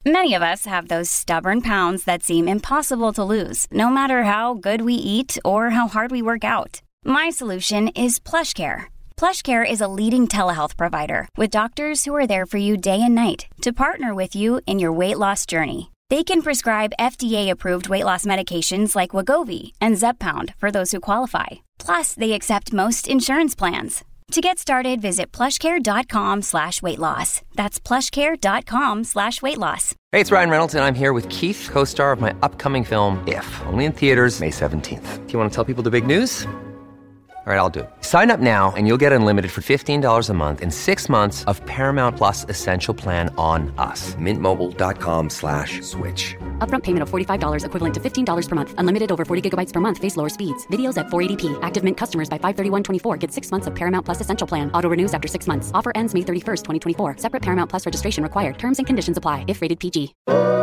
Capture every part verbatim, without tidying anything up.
Many of us have those stubborn pounds that seem impossible to lose, no matter how good we eat or how hard we work out. My solution is PlushCare. PlushCare is a leading telehealth provider with doctors who are there for you day and night to partner with you in your weight loss journey. They can prescribe F D A-approved weight loss medications like Wegovy and Zepbound for those who qualify. Plus, they accept most insurance plans. To get started, visit plushcare.com slash weight loss. That's plushcare.com slash weight loss. Hey, it's Ryan Reynolds, and I'm here with Keith, co-star of my upcoming film, If, only in theaters May seventeenth. Do you want to tell people the big news? All right, I'll do it. Sign up now and you'll get unlimited for fifteen dollars a month and six months of Paramount Plus Essential Plan on us. Mintmobile.com slash switch. Upfront payment of forty-five dollars equivalent to fifteen dollars per month. Unlimited over forty gigabytes per month. Face lower speeds. Videos at four eighty p. Active Mint customers by five thirty-one twenty-four get six months of Paramount Plus Essential Plan. Auto renews after six months. Offer ends May thirty-first, twenty twenty-four. Separate Paramount Plus registration required. Terms and conditions apply if rated P G.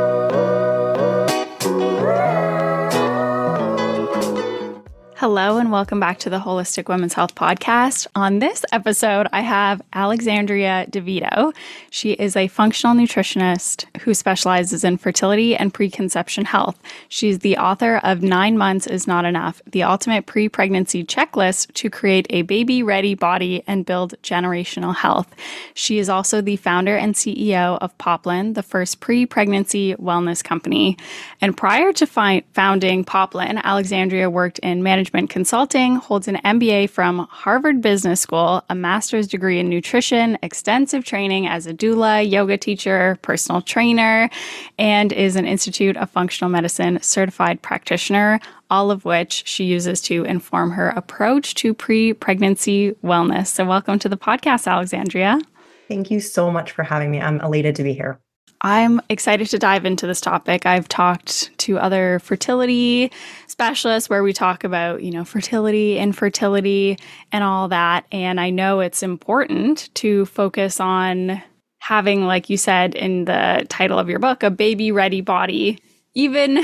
Hello and welcome back to the Holistic Women's Health Podcast. On this episode, I have Alexandria DeVito. She is a functional nutritionist who specializes in fertility and preconception health. She's the author of Nine Months is Not Enough, the ultimate pre-pregnancy checklist to create a baby-ready body and build generational health. She is also the founder and C E O of Poplin, the first pre-pregnancy wellness company. And prior to fi- founding Poplin, Alexandria worked in management consulting, holds an M B A from Harvard Business School, a master's degree in nutrition, extensive training as a doula, yoga teacher, personal trainer, and is an Institute of Functional Medicine certified practitioner, all of which she uses to inform her approach to pre-pregnancy wellness. So welcome to the podcast, Alexandria. Thank you so much for having me. I'm elated to be here. I'm excited to dive into this topic. I've talked to other fertility specialists where we talk about, you know, fertility, infertility, and all that. And I know it's important to focus on having, like you said in the title of your book, a baby-ready body, even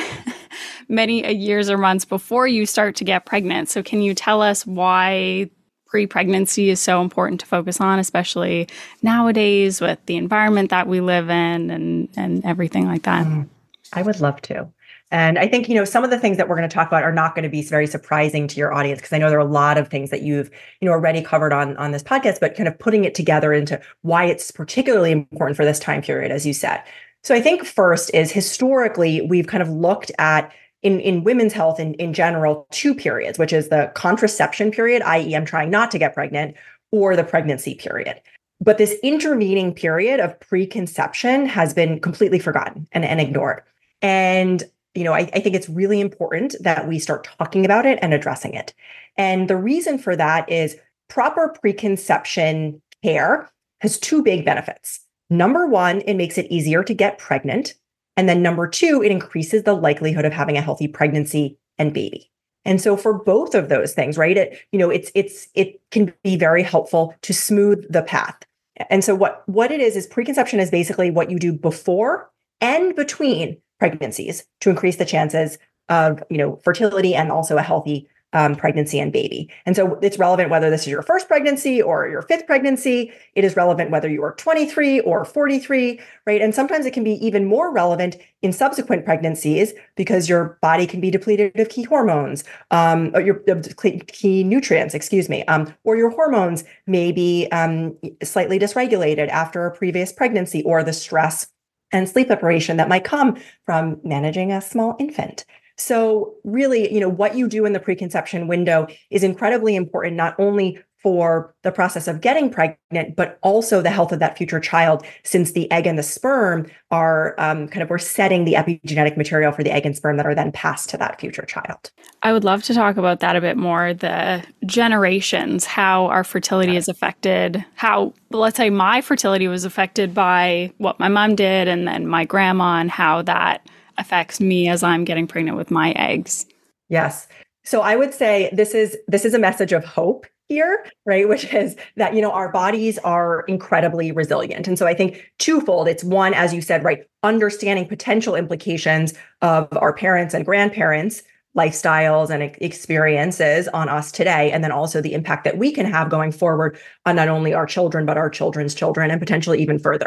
many years or months before you start to get pregnant. So can you tell us why pre-pregnancy is so important to focus on, especially nowadays with the environment that we live in and, and everything like that? Mm, I would love to. And I think, you know, some of the things that we're going to talk about are not going to be very surprising to your audience, because I know there are a lot of things that you've, you know, already covered on, on this podcast, but kind of putting it together into why it's particularly important for this time period, as you said. So I think first is historically, we've kind of looked at In, in women's health in, in general, two periods, which is the contraception period, that is I'm trying not to get pregnant, or the pregnancy period. But this intervening period of preconception has been completely forgotten and, and ignored. And, you know, I, I think it's really important that we start talking about it and addressing it. And the reason for that is proper preconception care has two big benefits. Number one, it makes it easier to get pregnant. And then number two, it increases the likelihood of having a healthy pregnancy and baby. And so for both of those things, right, it, you know, it's, it's, it can be very helpful to smooth the path. And so what, what it is, is preconception is basically what you do before and between pregnancies to increase the chances of, you know, fertility and also a healthy Um, pregnancy and baby. And so it's relevant whether this is your first pregnancy or your fifth pregnancy. It is relevant whether you are twenty-three or forty-three, right? And sometimes it can be even more relevant in subsequent pregnancies because your body can be depleted of key hormones, um, or your uh, key nutrients, excuse me, um, or your hormones may be um, slightly dysregulated after a previous pregnancy, or the stress and sleep deprivation that might come from managing a small infant. So really, you know, what you do in the preconception window is incredibly important, not only for the process of getting pregnant, but also the health of that future child, since the egg and the sperm are um, kind of, we're setting the epigenetic material for the egg and sperm that are then passed to that future child. I would love to talk about that a bit more, the generations, how our fertility is affected, how, let's say my fertility was affected by what my mom did and then my grandma, and how that affects me as I'm getting pregnant with my eggs. Yes. So I would say this is this is a message of hope here, right? Which is that, you know, our bodies are incredibly resilient. And so I think twofold. It's one, as you said, right, understanding potential implications of our parents and grandparents' lifestyles and experiences on us today, and then also the impact that we can have going forward on not only our children, but our children's children, and potentially even further.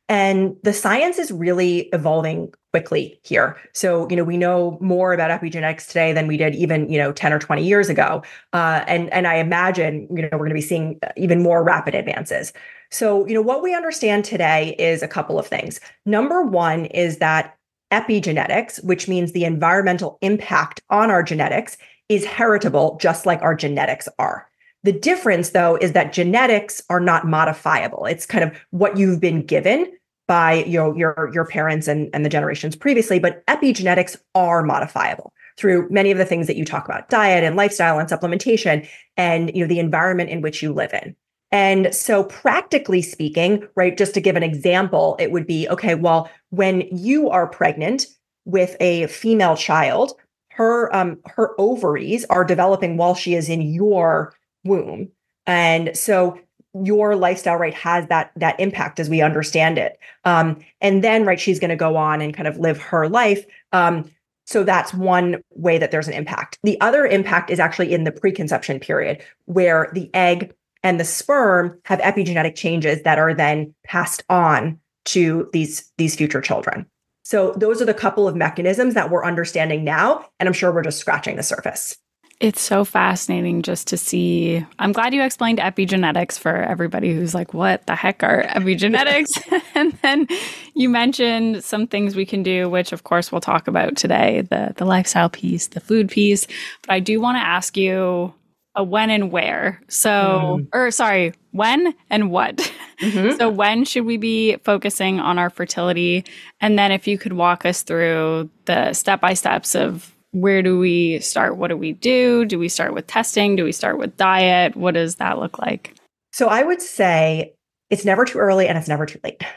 And the science is really evolving quickly here. So, you know, we know more about epigenetics today than we did even, you know, ten or twenty years ago. Uh, and, and I imagine, you know, we're going to be seeing even more rapid advances. So, you know, what we understand today is a couple of things. Number one is that epigenetics, which means the environmental impact on our genetics, is heritable, just like our genetics are. The difference, though, is that genetics are not modifiable. It's kind of what you've been given by, you know, your, your parents and, and the generations previously, but epigenetics are modifiable through many of the things that you talk about, diet and lifestyle and supplementation and, you know, the environment in which you live in. And so practically speaking, right, just to give an example, it would be, okay, well, when you are pregnant with a female child, her um, her ovaries are developing while she is in your womb. And so your lifestyle, right, has that, that impact as we understand it. Um, and then, right, she's going to go on and kind of live her life. Um, so that's one way that there's an impact. The other impact is actually in the preconception period, where the egg and the sperm have epigenetic changes that are then passed on to these, these future children. So those are the couple of mechanisms that we're understanding now. And I'm sure we're just scratching the surface. It's so fascinating just to see. I'm glad you explained epigenetics for everybody who's like, what the heck are epigenetics? And then you mentioned some things we can do, which of course we'll talk about today, the, the lifestyle piece, the food piece. But I do want to ask you a when and where. So, mm. or sorry, when and what. Mm-hmm. So when should we be focusing on our fertility? And then if you could walk us through the step-by-steps of where do we start? What do we do? Do we start with testing? Do we start with diet? What does that look like? So I would say it's never too early and it's never too late.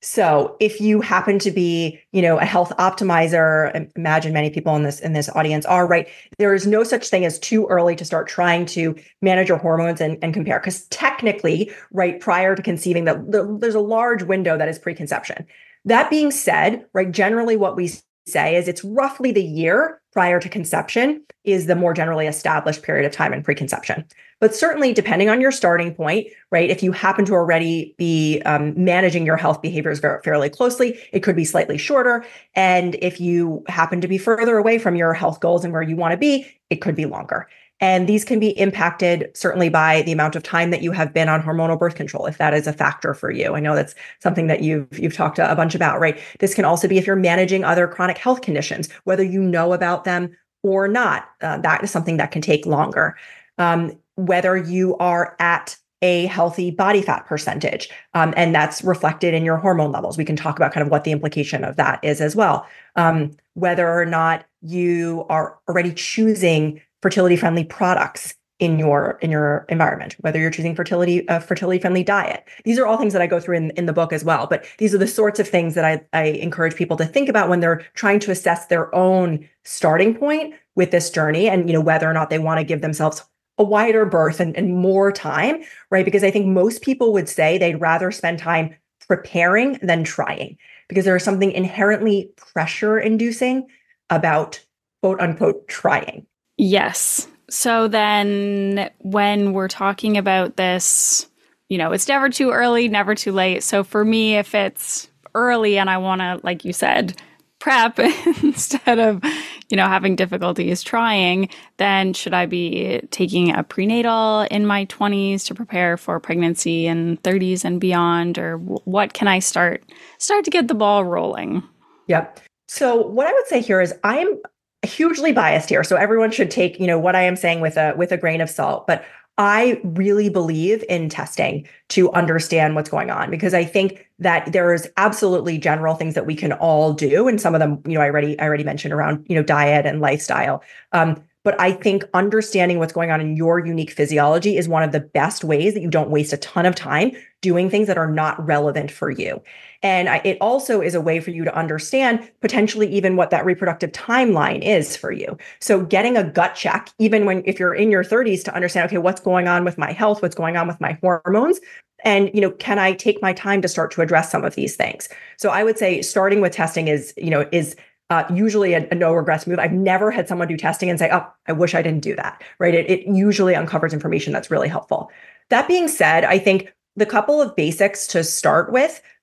So if you happen to be, you know, a health optimizer, imagine many people in this in this audience are, right? There is no such thing as too early to start trying to manage your hormones and, and compare. Because technically, right, prior to conceiving, that the, there's a large window that is preconception. That being said, right, generally what we say is it's roughly the year prior to conception is the more generally established period of time in preconception. But certainly depending on your starting point, right, if you happen to already be um, managing your health behaviors very, fairly closely, it could be slightly shorter. And if you happen to be further away from your health goals and where you want to be, it could be longer. And these can be impacted certainly by the amount of time that you have been on hormonal birth control, if that is a factor for you. I know that's something that you've you've talked a bunch about, right? This can also be if you're managing other chronic health conditions, whether you know about them or not. Uh, that is something that can take longer. Um, whether you are at a healthy body fat percentage, um, and that's reflected in your hormone levels. We can talk about kind of what the implication of that is as well. Um, whether or not you are already choosing fertility-friendly products in your in your environment, whether you're choosing fertility a fertility-friendly diet. These are all things that I go through in, in the book as well. But these are the sorts of things that I, I encourage people to think about when they're trying to assess their own starting point with this journey, and you know whether or not they want to give themselves a wider berth and, and more time, right? Because I think most people would say they'd rather spend time preparing than trying, because there is something inherently pressure-inducing about quote unquote trying. Yes. So then when we're talking about this, you know, it's never too early, never too late. So for me, if it's early and I want to, like you said, prep instead of, you know, having difficulties trying, then should I be taking a prenatal in my twenties to prepare for pregnancy in thirties and beyond? Or what can I start, start to get the ball rolling? Yep. So what I would say here is I'm hugely biased here. So everyone should take, you know, what I am saying with a with a grain of salt. But I really believe in testing to understand what's going on, because I think that there is absolutely general things that we can all do. And some of them, you know, I already I already mentioned around, you know, diet and lifestyle. Um, But I think understanding what's going on in your unique physiology is one of the best ways that you don't waste a ton of time doing things that are not relevant for you. And I, it also is a way for you to understand potentially even what that reproductive timeline is for you. So getting a gut check, even when if you're in your thirties, to understand, okay, what's going on with my health, what's going on with my hormones, and you know, can I take my time to start to address some of these things? So I would say starting with testing is, you know, is Uh, usually a, a no regrets move. I've never had someone do testing and say, oh, I wish I didn't do that, right? It, it usually uncovers information that's really helpful. That being said, I think the couple of basics to start with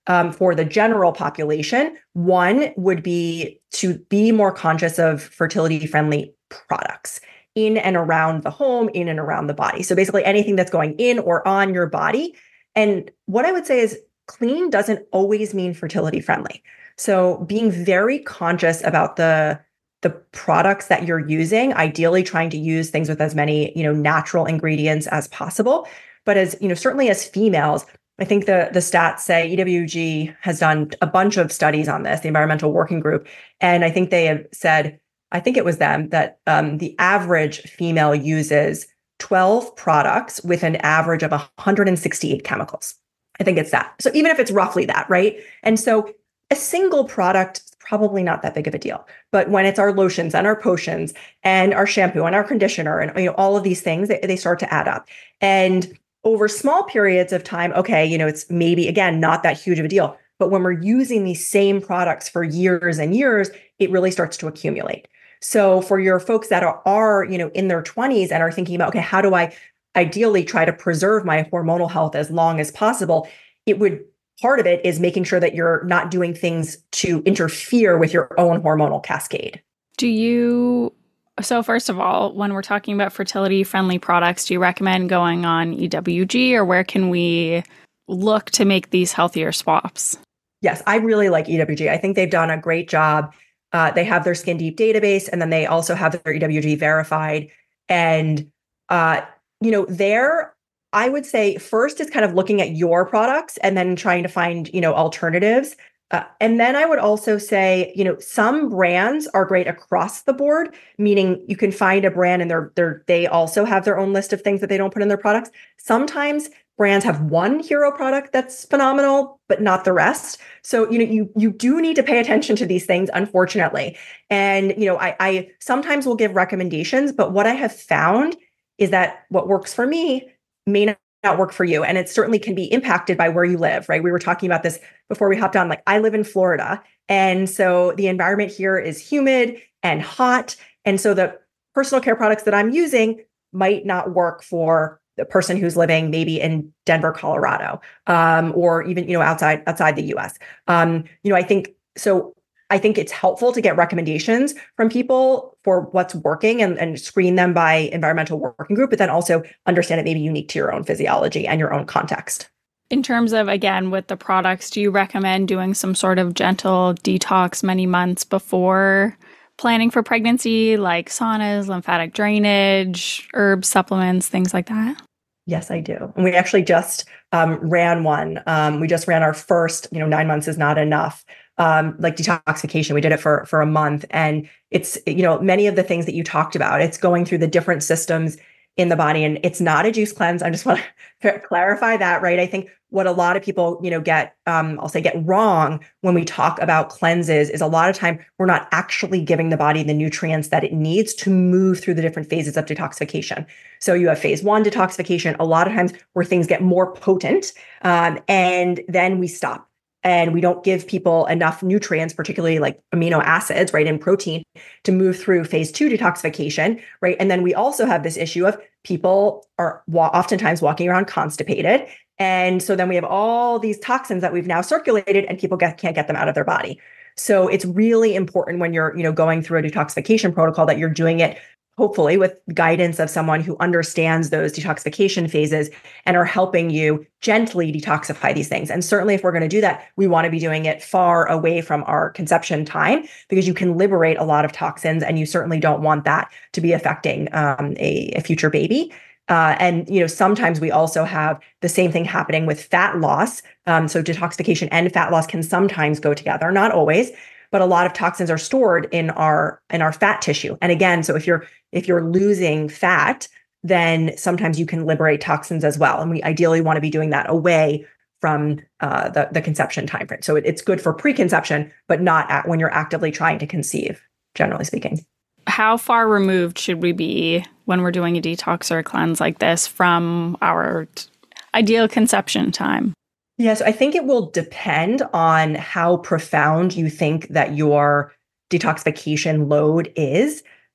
um, for the general population, one would be to be more conscious of fertility-friendly products in and around the home, in and around the body. So basically anything that's going in or on your body. And what I would say is clean doesn't always mean fertility-friendly. So being very conscious about the the products that you're using, ideally trying to use things with as many, you know, natural ingredients as possible. But as, you know, certainly as females, I think the, the stats say E W G has done a bunch of studies on this, the Environmental Working Group. And I think they have said, I think it was them, that um, the average female uses twelve products with an average of one hundred sixty-eight chemicals. I think it's that. So even if it's roughly that, right? And so a single product probably not that big of a deal. But when it's our lotions and our potions and our shampoo and our conditioner and, you know, all of these things, they, they start to add up. And over small periods of time, okay, you know, it's maybe, again, not that huge of a deal. But when we're using these same products for years and years, it really starts to accumulate. So for your folks that are, are, you know, in their twenties and are thinking about, okay, how do I ideally try to preserve my hormonal health as long as possible? It would Part of it is making sure that you're not doing things to interfere with your own hormonal cascade. Do you, so first of all, when we're talking about fertility-friendly products, do you recommend going on E W G, or where can we look to make these healthier swaps? Yes, I really like E W G. I think they've done a great job. Uh, they have their Skin Deep database, and then they also have their E W G verified. And, uh, you know, they're, I would say first is kind of looking at your products and then trying to find, you know, alternatives. Uh, and then I would also say, you know, some brands are great across the board, meaning you can find a brand and they're, they're, they also have their own list of things that they don't put in their products. Sometimes brands have one hero product that's phenomenal, but not the rest. So, you know, you, you do need to pay attention to these things, unfortunately. And, you know, I, I sometimes will give recommendations, but what I have found is that what works for me may not work for you. And it certainly can be impacted by where you live, right? We were talking about this before we hopped on. Like, I live in Florida. And so the environment here is humid and hot. And so the personal care products that I'm using might not work for the person who's living maybe in Denver, Colorado, um, or even, you know, outside, outside the U S. Um, you know, I think, so I think it's helpful to get recommendations from people for what's working and, and screen them by Environmental Working Group, but then also understand it may be unique to your own physiology and your own context. In terms of, again, with the products, do you recommend doing some sort of gentle detox many months before planning for pregnancy, like saunas, lymphatic drainage, herb supplements, things like that? Yes, I do. And we actually just um, ran one. Um, we just ran our first, you know, nine months is not enough. Um, like detoxification. We did it for, for a month. And it's, you know, many of the things that you talked about, it's going through the different systems in the body. And it's not a juice cleanse. I just want to clarify that, right? I think what a lot of people, you know, get, um, I'll say get wrong when we talk about cleanses is a lot of time we're not actually giving the body the nutrients that it needs to move through the different phases of detoxification. So you have phase one detoxification, a lot of times where things get more potent, um, and then we stop. And we don't give people enough nutrients, particularly like amino acids, right, and protein to move through phase two detoxification, right? And then we also have this issue of people are wa- oftentimes walking around constipated. And so then we have all these toxins that we've now circulated and people get, can't get them out of their body. So it's really important when you're, you know, going through a detoxification protocol that you're doing it hopefully with guidance of someone who understands those detoxification phases and are helping you gently detoxify these things. And certainly if we're going to do that, we want to be doing it far away from our conception time because you can liberate a lot of toxins and you certainly don't want that to be affecting um, a, a future baby. Uh, and, you know, sometimes we also have the same thing happening with fat loss. Um, so detoxification and fat loss can sometimes go together, not always. But a lot of toxins are stored in our in our fat tissue. And again, so if you're if you're losing fat, then sometimes you can liberate toxins as well. And we ideally want to be doing that away from uh, the, the conception timeframe. So it, it's good for preconception, but not at, when you're actively trying to conceive, generally speaking. How far removed should we be when we're doing a detox or a cleanse like this from our t- ideal conception time? Yes, I think it will depend on how profound you think that your detoxification load is.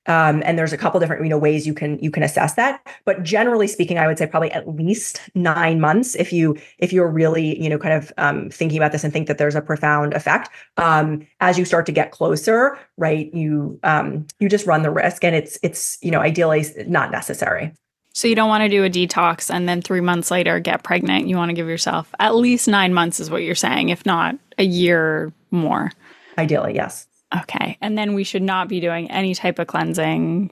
Um, and there's a couple different, you know, ways you can you can assess that. But generally speaking, I would say probably at least nine months if you if you're really, you know, kind of um, thinking about this and think that there's a profound effect. Um, as you start to get closer, right, you um, you just run the risk, and it's it's you know ideally not necessary. So you don't want to do a detox and then three months later get pregnant. You want to give yourself at least nine months, is what you're saying, if not a year more. Ideally, yes. Okay. And then we should not be doing any type of cleansing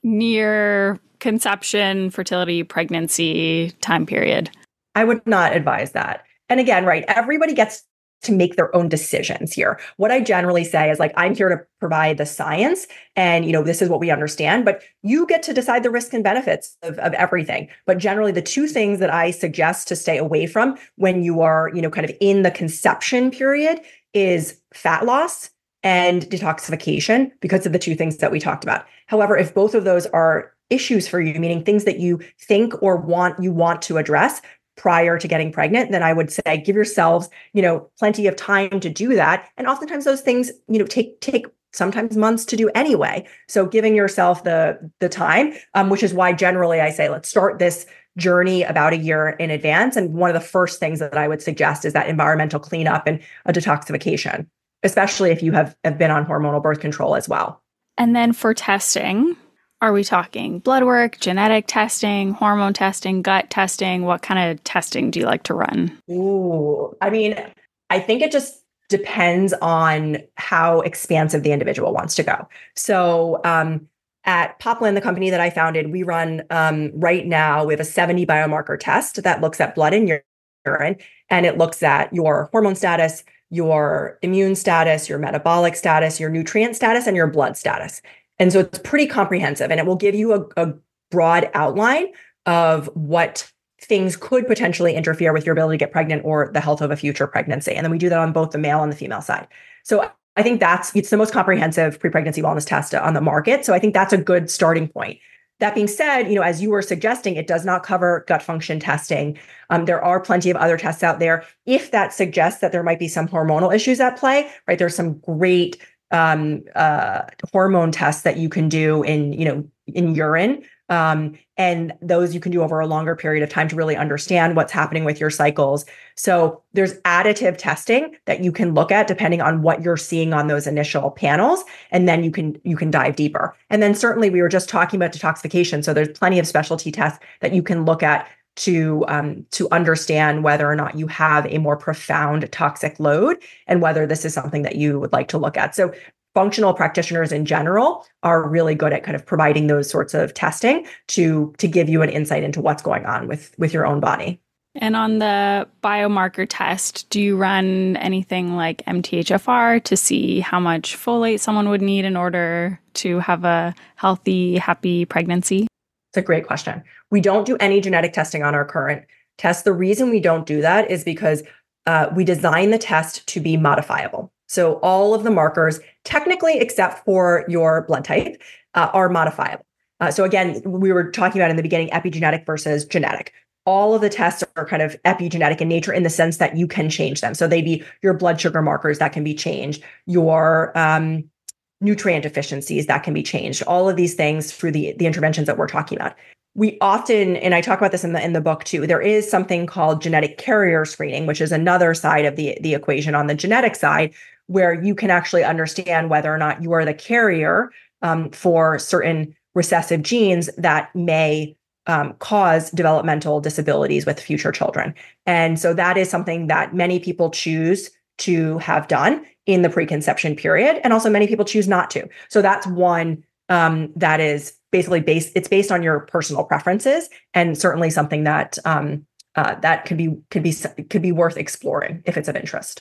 near conception, fertility, pregnancy time period. I would not advise that. And again, right, everybody gets to make their own decisions here. What I generally say is like, I'm here to provide the science and, you know, this is what we understand, but you get to decide the risks and benefits of, of everything. But generally the two things that I suggest to stay away from when you are, you know, kind of in the conception period is fat loss and detoxification, because of the two things that we talked about. However, if both of those are issues for you, meaning things that you think or want you want to address prior to getting pregnant, then I would say give yourselves, you know, plenty of time to do that. And oftentimes those things, you know, take take sometimes months to do anyway. So giving yourself the the time, um, which is why generally I say let's start this journey about a year in advance. And one of the first things that I would suggest is that environmental cleanup and a detoxification, especially if you have, have been on hormonal birth control as well. And then for testing, are we talking blood work, genetic testing, hormone testing, gut testing? What kind of testing do you like to run? Ooh, I mean, I think it just depends on how expansive the individual wants to go. So um, at Poplin, the company that I founded, we run um, right now, we have a seventy biomarker test that looks at blood and urine, and it looks at your hormone status, your immune status, your metabolic status, your nutrient status, and your blood status. And so it's pretty comprehensive, and it will give you a, a broad outline of what things could potentially interfere with your ability to get pregnant or the health of a future pregnancy. And then we do that on both the male and the female side. So I think that's, it's the most comprehensive pre-pregnancy wellness test on the market. So I think that's a good starting point. That being said, you know, as you were suggesting, it does not cover gut function testing. Um, there are plenty of other tests out there. If that suggests that there might be some hormonal issues at play, right? There's some great um, uh, hormone tests that you can do in, you know, in urine. Um, and those you can do over a longer period of time to really understand what's happening with your cycles. So there's additive testing that you can look at depending on what you're seeing on those initial panels. And then you can, you can dive deeper. And then certainly we were just talking about detoxification. So there's plenty of specialty tests that you can look at to, um, to understand whether or not you have a more profound toxic load and whether this is something that you would like to look at. So functional practitioners in general are really good at kind of providing those sorts of testing to, to give you an insight into what's going on with, with your own body. And on the biomarker test, do you run anything like M T H F R to see how much folate someone would need in order to have a healthy, happy pregnancy? It's a great question. We don't do any genetic testing on our current test. The reason we don't do that is because uh, we design the test to be modifiable. So all of the markers, technically, except for your blood type, uh, are modifiable. Uh, so again, we were talking about in the beginning, epigenetic versus genetic. All of the tests are kind of epigenetic in nature in the sense that you can change them. So they'd be your blood sugar markers that can be changed, your um, nutrient deficiencies that can be changed, all of these things through the, the interventions that we're talking about. We often, and I talk about this in the in the book too, there is something called genetic carrier screening, which is another side of the, the equation on the genetic side, where you can actually understand whether or not you are the carrier um, for certain recessive genes that may um, cause developmental disabilities with future children. And so that is something that many people choose to have done in the preconception period. And also many people choose not to. So that's one um, that is basically based, it's based on your personal preferences, and certainly something that um, uh, that could be, could be, could be worth exploring if it's of interest.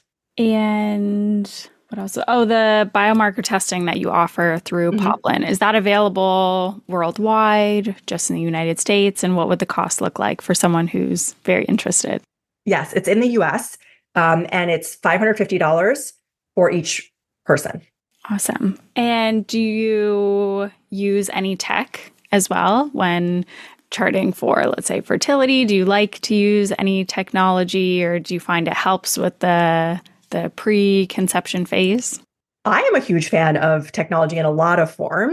And what else? Oh, the biomarker testing that you offer through mm-hmm. Poplin, is that available worldwide, just in the United States? And what would the cost look like for someone who's very interested? Yes, it's in the U S um, and it's five hundred fifty dollars for each person. Awesome. And do you use any tech as well when charting for, let's say, fertility? Do you like to use any technology, or do you find it helps with the the pre-conception phase? I am a huge fan of technology in a lot of forms.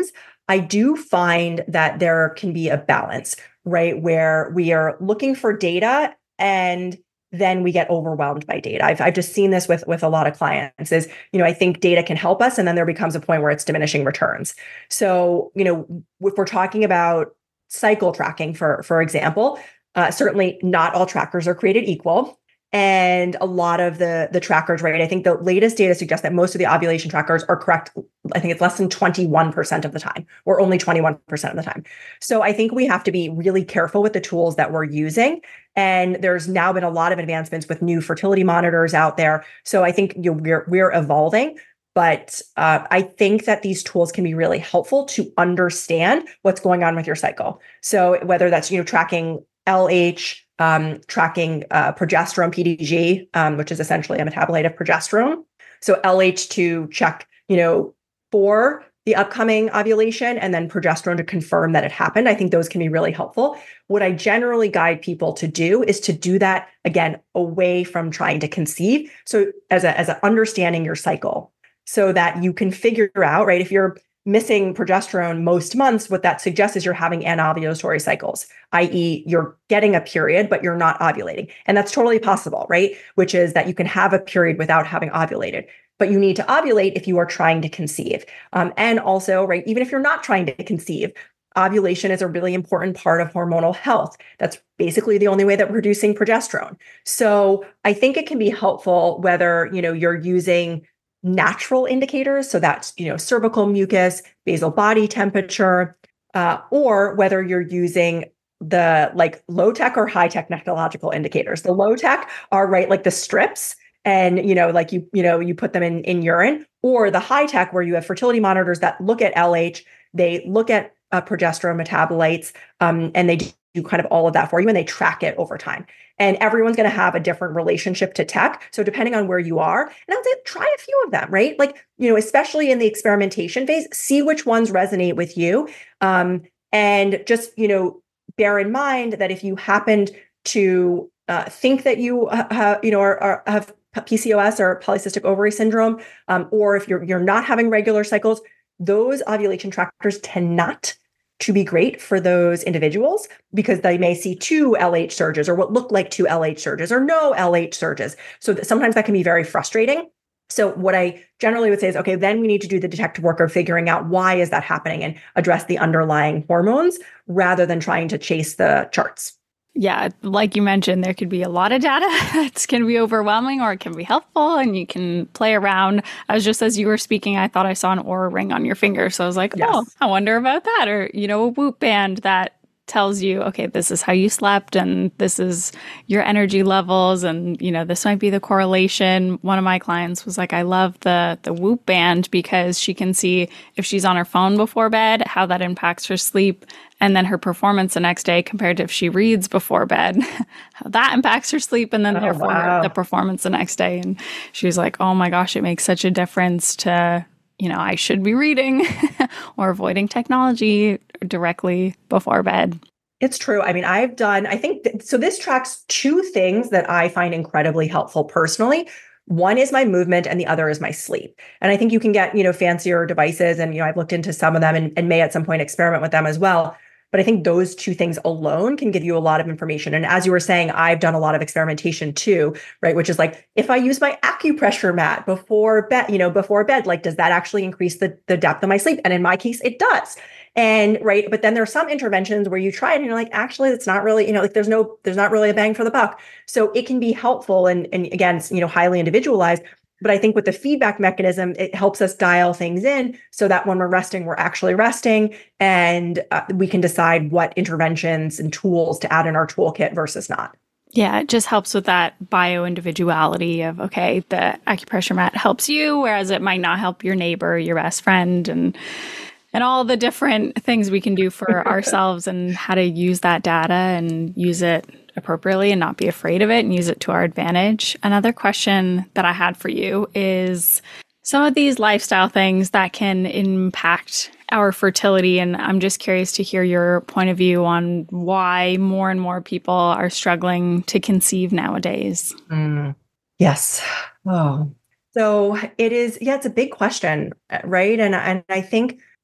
I do find that there can be a balance, right? Where we are looking for data and then we get overwhelmed by data. I've, I've just seen this with, with a lot of clients is, you know, I think data can help us. And then there becomes a point where it's diminishing returns. So, you know, if we're talking about cycle tracking, for, for example, uh, certainly not all trackers are created equal. And a lot of the, the trackers, right? I think the latest data suggests that most of the ovulation trackers are correct. I think it's less than twenty-one percent of the time, or only twenty-one percent of the time. So I think we have to be really careful with the tools that we're using. And there's now been a lot of advancements with new fertility monitors out there. So I think you know, we're, we're evolving. But uh, I think that these tools can be really helpful to understand what's going on with your cycle. So whether that's, you know, tracking L H, um, tracking uh, progesterone P D G, um, which is essentially a metabolite of progesterone. So L H to check, you know, for the upcoming ovulation, and then progesterone to confirm that it happened. I think those can be really helpful. What I generally guide people to do is to do that, again, away from trying to conceive. So as a, as a understanding your cycle, so that you can figure out, right, if you're missing progesterone most months, what that suggests is you're having anovulatory cycles, that is you're getting a period, but you're not ovulating. And that's totally possible, right? Which is that you can have a period without having ovulated, but you need to ovulate if you are trying to conceive. Um, and also, right, even if you're not trying to conceive, ovulation is a really important part of hormonal health. That's basically the only way that we're producing progesterone. So I think it can be helpful whether, you know, you're using natural indicators, so that's, you know, cervical mucus, basal body temperature, uh, or whether you're using the like low tech or high tech technological indicators. The low tech are, right, like the strips, and you know, like you, you know, you put them in in urine, or the high tech where you have fertility monitors that look at L H, they look at uh, progesterone metabolites, um, and they do kind of all of that for you, and they track it over time. And everyone's going to have a different relationship to tech. So depending on where you are, and I would say try a few of them, right? Like, you know, especially in the experimentation phase, see which ones resonate with you. Um, and just, you know, bear in mind that if you happened to uh, think that you have, you know, are, are, have P C O S or polycystic ovary syndrome, um, or if you're you're not having regular cycles, those ovulation trackers tend not to be great for those individuals because they may see two L H surges or what look like two L H surges or no L H surges. So that sometimes that can be very frustrating. So what I generally would say is, okay, then we need to do the detective work of figuring out why is that happening and address the underlying hormones rather than trying to chase the charts. Yeah, like you mentioned, there could be a lot of data that's can be overwhelming or it can be helpful and you can play around. I was just, as you were speaking, I thought I saw an Oura ring on your finger. So I was like, yes. oh, I wonder about that. Or, you know, a Whoop band that tells you, okay, this is how you slept and this is your energy levels. And, you know, this might be the correlation. One of my clients was like, I love the, the Whoop band because she can see if she's on her phone before bed, how that impacts her sleep. And then her performance the next day compared to if she reads before bed, how that impacts her sleep and then oh, therefore wow. the performance the next day. And she was like, oh my gosh, it makes such a difference to, you know, I should be reading or avoiding technology directly before bed. It's true. I mean, I've done, I think, th- so this tracks two things that I find incredibly helpful personally. One is my movement and the other is my sleep. And I think you can get, you know, fancier devices and, you know, I've looked into some of them and, and may at some point experiment with them as well. But I think those two things alone can give you a lot of information. And as you were saying, I've done a lot of experimentation too, right? Which is like, if I use my acupressure mat before bed, you know, before bed, like, does that actually increase the, the depth of my sleep? And in my case, it does. And right. But then there are some interventions where you try it and you're like, actually, it's not really, you know, like there's no, there's not really a bang for the buck. So it can be helpful and, and again, it's, you know, highly individualized. But I think with the feedback mechanism, it helps us dial things in so that when we're resting, we're actually resting and uh, we can decide what interventions and tools to add in our toolkit versus not. Yeah, it just helps with that bio-individuality of, okay, the acupressure mat helps you, whereas it might not help your neighbor, your best friend, and and all the different things we can do for ourselves and how to use that data and use it appropriately and not be afraid of it and use it to our advantage. Another question that I had for you is some of these lifestyle things that can impact our fertility. And I'm just curious to hear your point of view on why more and more people are struggling to conceive nowadays. Mm, yes. Oh, so it is. Yeah, it's a big question, right? And, and I think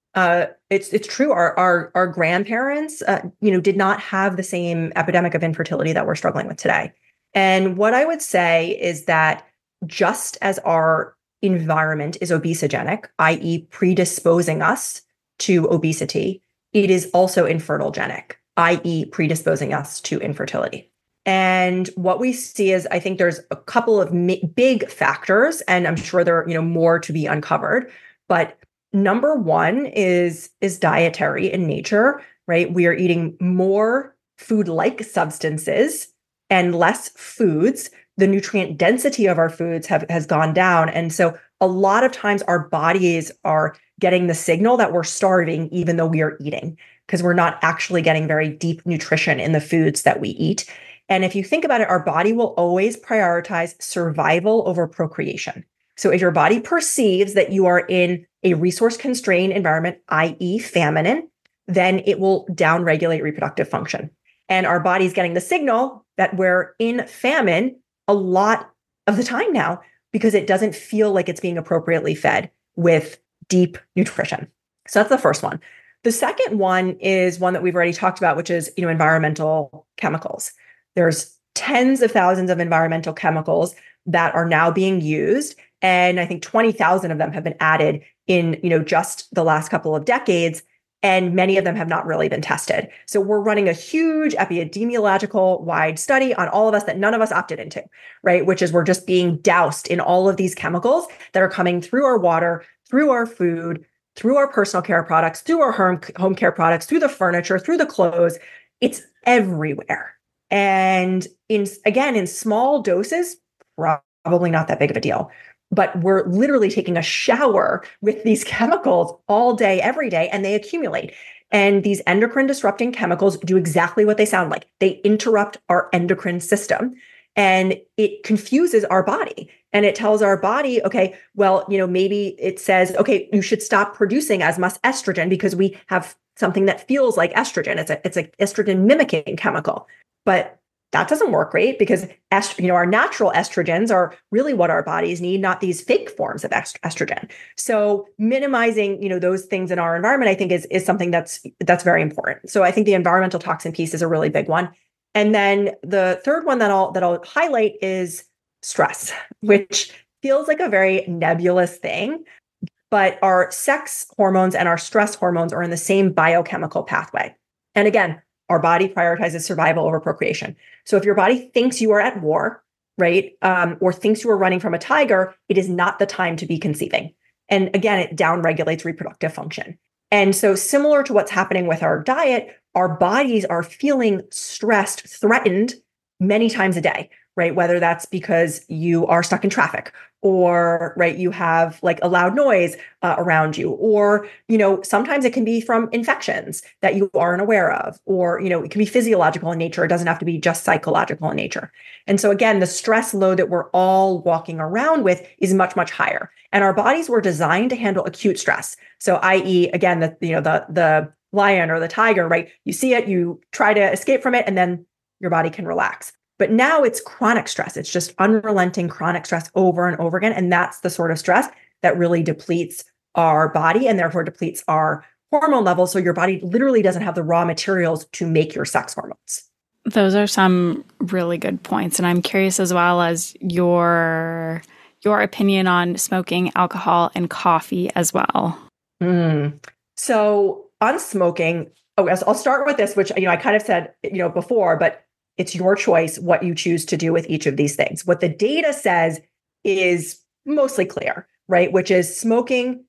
Uh, it's it's true. Our our our grandparents, uh, you know, did not have the same epidemic of infertility that we're struggling with today. And what I would say is that just as our environment is obesogenic, that is, predisposing us to obesity, it is also infertilegenic, that is, predisposing us to infertility. And what we see is, I think there's a couple of mi- big factors, and I'm sure there are, you know, more to be uncovered. But number one is, is dietary in nature, right? We are eating more food-like substances and less foods. The nutrient density of our foods have, has gone down. And so a lot of times our bodies are getting the signal that we're starving, even though we are eating, because we're not actually getting very deep nutrition in the foods that we eat. And if you think about it, our body will always prioritize survival over procreation. So if your body perceives that you are in a resource-constrained environment, that is famine, then it will downregulate reproductive function. And our body's getting the signal that we're in famine a lot of the time now because it doesn't feel like it's being appropriately fed with deep nutrition. So that's the first one. The second one is one that we've already talked about, which is, you know, environmental chemicals. There's tens of thousands of environmental chemicals that are now being used. And I think twenty thousand of them have been added in, you know, just the last couple of decades. And many of them have not really been tested. So we're running a huge epidemiological wide study on all of us that none of us opted into, right? Which is we're just being doused in all of these chemicals that are coming through our water, through our food, through our personal care products, through our home, home care products, through the furniture, through the clothes. It's everywhere. And in again, in small doses, probably not that big of a deal. But we're literally taking a shower with these chemicals all day, every day, and they accumulate. And these endocrine disrupting chemicals do exactly what they sound like. They interrupt our endocrine system and it confuses our body. And it tells our body, okay, well, you know, maybe it says, okay, you should stop producing as much estrogen because we have something that feels like estrogen. It's a, it's an estrogen mimicking chemical. But that doesn't work great because est- you know, our natural estrogens are really what our bodies need, not these fake forms of est- estrogen. So minimizing, you know, those things in our environment, I think is, is something that's that's very important. So I think the environmental toxin piece is a really big one. And then the third one that I'll that I'll highlight is stress, which feels like a very nebulous thing, but our sex hormones and our stress hormones are in the same biochemical pathway. And again, our body prioritizes survival over procreation. So if your body thinks you are at war, right, um, or thinks you are running from a tiger, it is not the time to be conceiving. And again, it downregulates reproductive function. And so similar to what's happening with our diet, our bodies are feeling stressed, threatened many times a day, right? Whether that's because you are stuck in traffic or, right, you have like a loud noise uh, around you, or, you know, sometimes it can be from infections that you aren't aware of, or, you know, it can be physiological in nature. It doesn't have to be just psychological in nature. And so again, the stress load that we're all walking around with is much, much higher. And our bodies were designed to handle acute stress. So that is, again, the, you know, the, the lion or the tiger, right? You see it, you try to escape from it, and then your body can relax. But now it's chronic stress. It's just unrelenting chronic stress over and over again. And that's the sort of stress that really depletes our body and therefore depletes our hormone levels. So your body literally doesn't have the raw materials to make your sex hormones. Those are some really good points. And I'm curious as well as your your opinion on smoking, alcohol, and coffee as well. Mm. So on smoking, oh, I'll start with this, which, you know, I kind of said, you know, before, but it's your choice what you choose to do with each of these things. What the data says is mostly clear, right? Which is smoking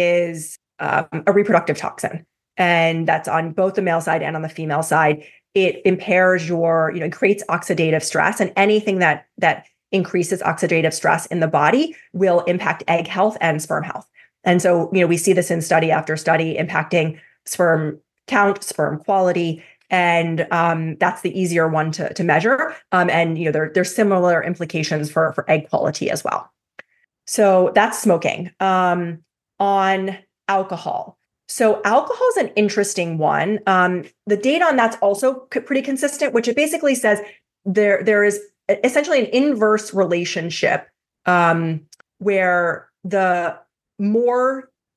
is um, a reproductive toxin. And that's on both the male side and on the female side. It impairs your, you know, it creates oxidative stress, and anything that that increases oxidative stress in the body will impact egg health and sperm health. And so, you know, we see this in study after study impacting sperm count, sperm quality. And um, that's the easier one to, to measure. Um, and, you know, there, there's similar implications for, for egg quality as well. So that's smoking. Um, on alcohol. So alcohol is an interesting one. Um, the data on that's also c- pretty consistent, which it basically says there, there is essentially an inverse relationship um, where the more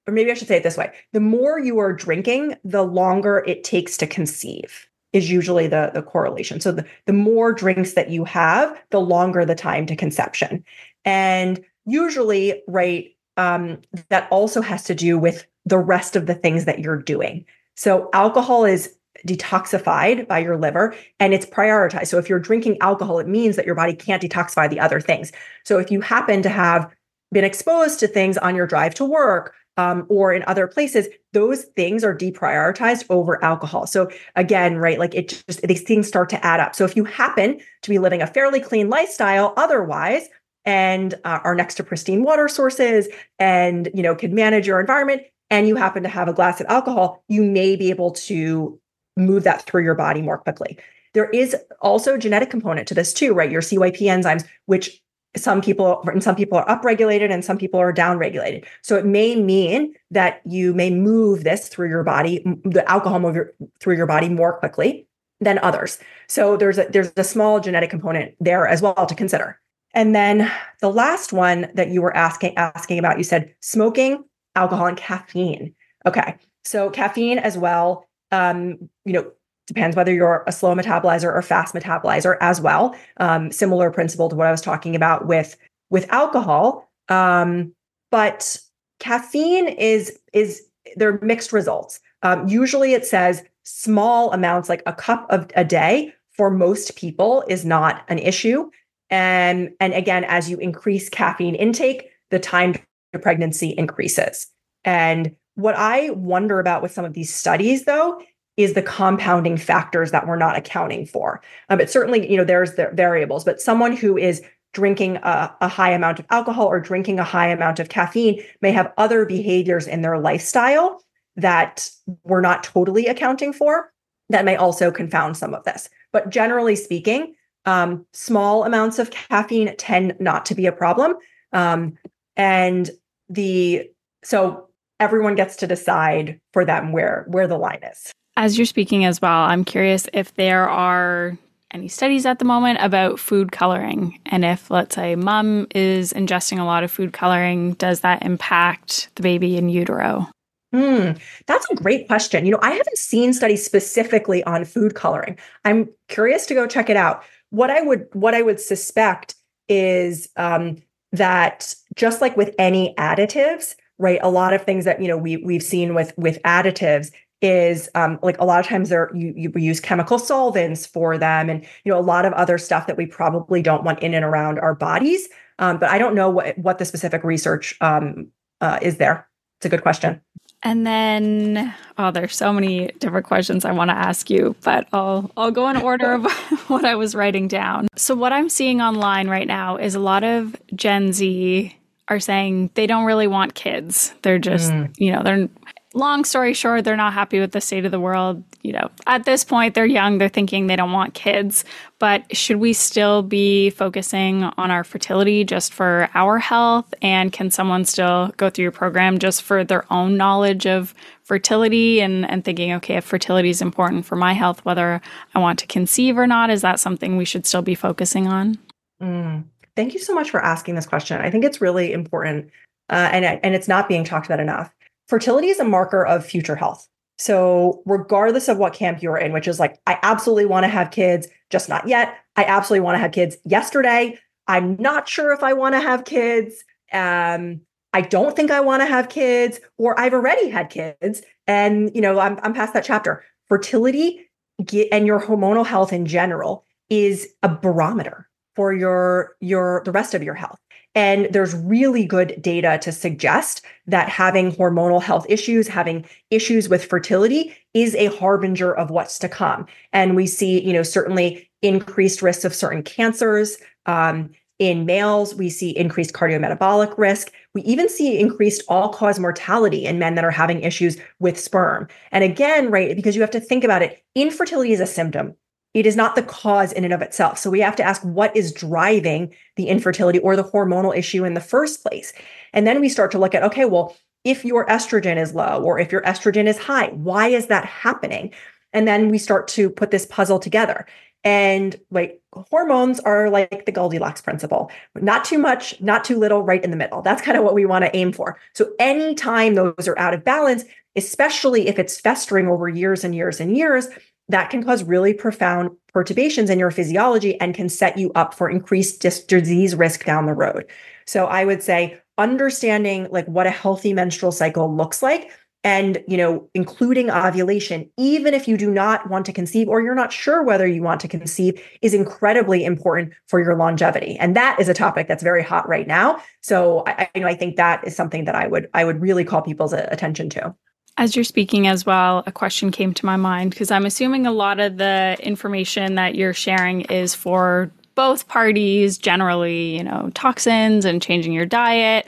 or maybe I should say it this way, the more you are drinking, the longer it takes to conceive is usually the, the correlation. So the, the more drinks that you have, the longer the time to conception. And usually, right, um, that also has to do with the rest of the things that you're doing. So alcohol is detoxified by your liver and it's prioritized. So if you're drinking alcohol, it means that your body can't detoxify the other things. So if you happen to have been exposed to things on your drive to work um, or in other places, those things are deprioritized over alcohol. So again, right, like it just, these things start to add up. So if you happen to be living a fairly clean lifestyle otherwise, and uh, are next to pristine water sources and, you know, can manage your environment, and you happen to have a glass of alcohol, you may be able to move that through your body more quickly. There is also a genetic component to this too, right? Your C Y P enzymes, which some people, and some people are upregulated and some people are downregulated. So it may mean that you may move this through your body, the alcohol move your, through your body more quickly than others. So there's a, there's a small genetic component there as well to consider. And then the last one that you were asking asking about, you said smoking, alcohol, and caffeine. Okay, so caffeine as well, um, you know, depends whether you're a slow metabolizer or fast metabolizer as well. Um, similar principle to what I was talking about with, with alcohol. Um, but caffeine is, is they're mixed results. Um, usually it says small amounts, like a cup of a day for most people is not an issue. And, and again, as you increase caffeine intake, the time to pregnancy increases. And what I wonder about with some of these studies, though, is the compounding factors that we're not accounting for. Um, but certainly, you know, there's the variables, but someone who is drinking a, a high amount of alcohol or drinking a high amount of caffeine may have other behaviors in their lifestyle that we're not totally accounting for that may also confound some of this. But generally speaking, Um, small amounts of caffeine tend not to be a problem. Um, and the, so everyone gets to decide for them where, where the line is. As you're speaking as well, I'm curious if there are any studies at the moment about food coloring. And if, let's say, mom is ingesting a lot of food coloring, does that impact the baby in utero? Hmm, that's a great question. You know, I haven't seen studies specifically on food coloring. I'm curious to go check it out. What I would what I would suspect is um, that just like with any additives, right? A lot of things that you know we we've seen with with additives is um, like a lot of times they're you, you we use chemical solvents for them, and you know a lot of other stuff that we probably don't want in and around our bodies. Um, but I don't know what what the specific research um, uh, is there. It's a good question. And then, oh, there's so many different questions I want to ask you, but I'll I'll go in order of what I was writing down. So what I'm seeing online right now is a lot of Gen Z are saying they don't really want kids. They're just, mm. you know, they're, long story short, they're not happy with the state of the world. You know, at this point, they're young, they're thinking they don't want kids. But should we still be focusing on our fertility just for our health? And can someone still go through your program just for their own knowledge of fertility and, and thinking, okay, if fertility is important for my health, whether I want to conceive or not, is that something we should still be focusing on? Mm. Thank you so much for asking this question. I think it's really important uh, and, and it's not being talked about enough. Fertility is a marker of future health. So regardless of what camp you're in, which is like, I absolutely want to have kids, just not yet. I absolutely want to have kids yesterday. I'm not sure if I want to have kids. Um, I don't think I want to have kids, or I've already had kids. And, you know, I'm, I'm past that chapter. Fertility and your hormonal health in general is a barometer for your, your, the rest of your health. And there's really good data to suggest that having hormonal health issues, having issues with fertility is a harbinger of what's to come. And we see, you know, certainly increased risks of certain cancers. Um, in males, we see increased cardiometabolic risk. We even see increased all-cause mortality in men that are having issues with sperm. And again, right, because you have to think about it, infertility is a symptom. It is not the cause in and of itself. So we have to ask what is driving the infertility or the hormonal issue in the first place. And then we start to look at, okay, well, if your estrogen is low or if your estrogen is high, why is that happening? And then we start to put this puzzle together. And like hormones are like the Goldilocks principle. Not too much, not too little, right in the middle. That's kind of what we want to aim for. So anytime those are out of balance, especially if it's festering over years and years and years, that can cause really profound perturbations in your physiology and can set you up for increased dis- disease risk down the road. So I would say understanding like what a healthy menstrual cycle looks like, and, you know, including ovulation, even if you do not want to conceive or you're not sure whether you want to conceive, is incredibly important for your longevity. And that is a topic that's very hot right now. So I, I, you know, I think that is something that I would I would really call people's attention to. As you're speaking as well, a question came to my mind because I'm assuming a lot of the information that you're sharing is for both parties, generally, you know, toxins and changing your diet.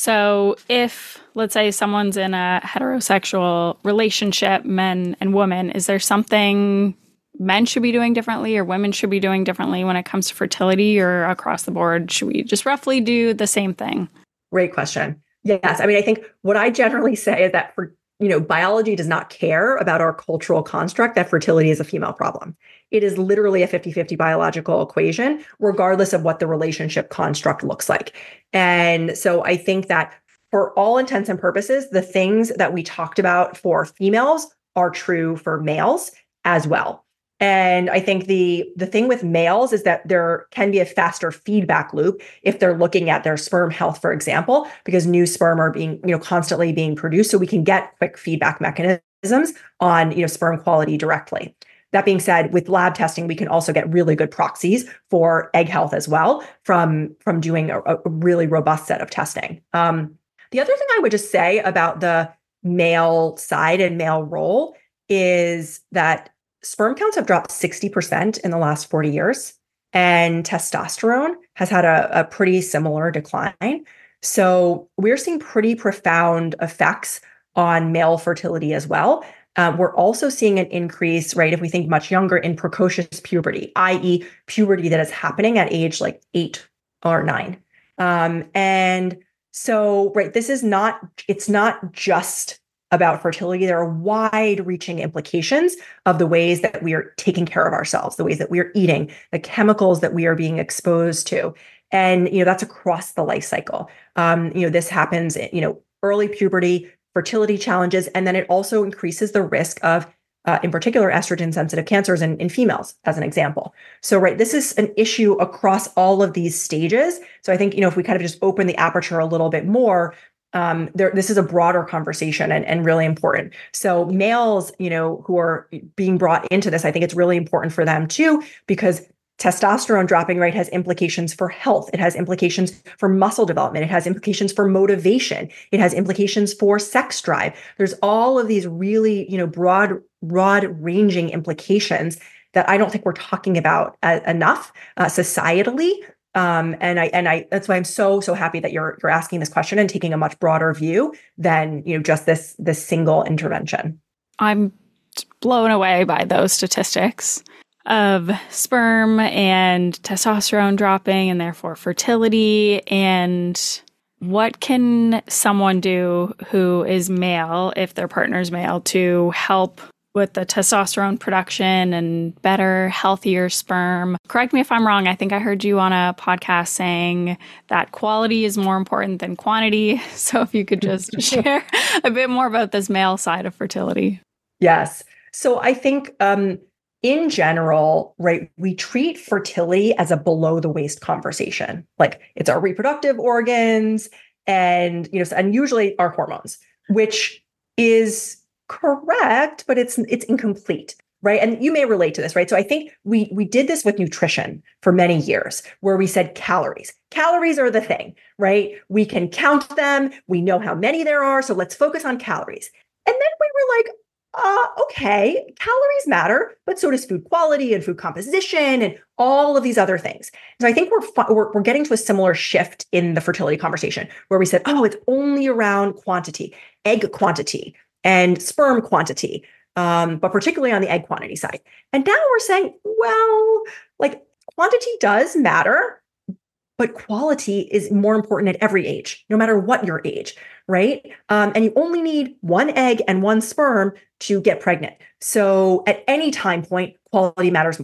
So if, let's say, someone's in a heterosexual relationship, men and women, is there something men should be doing differently or women should be doing differently when it comes to fertility, or across the board, should we just roughly do the same thing? Great question. Yes. I mean, I think what I generally say is that for you know, biology does not care about our cultural construct that fertility is a female problem. It is literally a fifty-fifty biological equation, regardless of what the relationship construct looks like. And so I think that for all intents and purposes, the things that we talked about for females are true for males as well. And I think the the thing with males is that there can be a faster feedback loop if they're looking at their sperm health, for example, because new sperm are being, you know, constantly being produced. So we can get quick feedback mechanisms on, you know, sperm quality directly. That being said, with lab testing, we can also get really good proxies for egg health as well from, from doing a, a really robust set of testing. Um, the other thing I would just say about the male side and male role is that sperm counts have dropped sixty percent in the last forty years, and testosterone has had a, a pretty similar decline. So we're seeing pretty profound effects on male fertility as well. Uh, we're also seeing an increase, right, if we think much younger, in precocious puberty, that is puberty that is happening at age like eight or nine. Um, and so, right, this is not, it's not just about fertility. There are wide-reaching implications of the ways that we are taking care of ourselves, the ways that we are eating, the chemicals that we are being exposed to. And, you know, that's across the life cycle. Um, you know, this happens, you know, early puberty, fertility challenges, and then it also increases the risk of, uh, in particular, estrogen-sensitive cancers in, in females, as an example. So, right, this is an issue across all of these stages. So I think, you know, if we kind of just open the aperture a little bit more, Um, there, this is a broader conversation and, and really important. So males, you know, who are being brought into this, I think it's really important for them too, because testosterone dropping, right, has implications for health. It has implications for muscle development. It has implications for motivation. It has implications for sex drive. There's all of these really, you know, broad, broad ranging implications that I don't think we're talking about uh, enough uh, societally. Um, and I, and I, that's why I'm so, so happy that you're, you're asking this question and taking a much broader view than, you know, just this, this single intervention. I'm blown away by those statistics of sperm and testosterone dropping and therefore fertility. And what can someone do who is male, if their partner's male, to help with the testosterone production and better, healthier sperm? Correct me if I'm wrong. I think I heard you on a podcast saying that quality is more important than quantity. So if you could just share a bit more about this male side of fertility. Yes. So I think um, in general, right, we treat fertility as a below the waist conversation. Like it's our reproductive organs and, you know, and usually our hormones, which is correct, but it's it's incomplete, right? And you may relate to this, right? So I think we we did this with nutrition for many years, where we said calories. Calories are the thing, right? We can count them. We know how many there are. So let's focus on calories. And then we were like, uh, okay, calories matter, but so does food quality and food composition and all of these other things. So I think we're, fu- we're we're getting to a similar shift in the fertility conversation, where we said, oh, it's only around quantity, egg quantity, and sperm quantity, um, but particularly on the egg quantity side. And now we're saying, well, like quantity does matter, but quality is more important at every age, no matter what your age, right? Um, and you only need one egg and one sperm to get pregnant. So at any time point, quality matters more.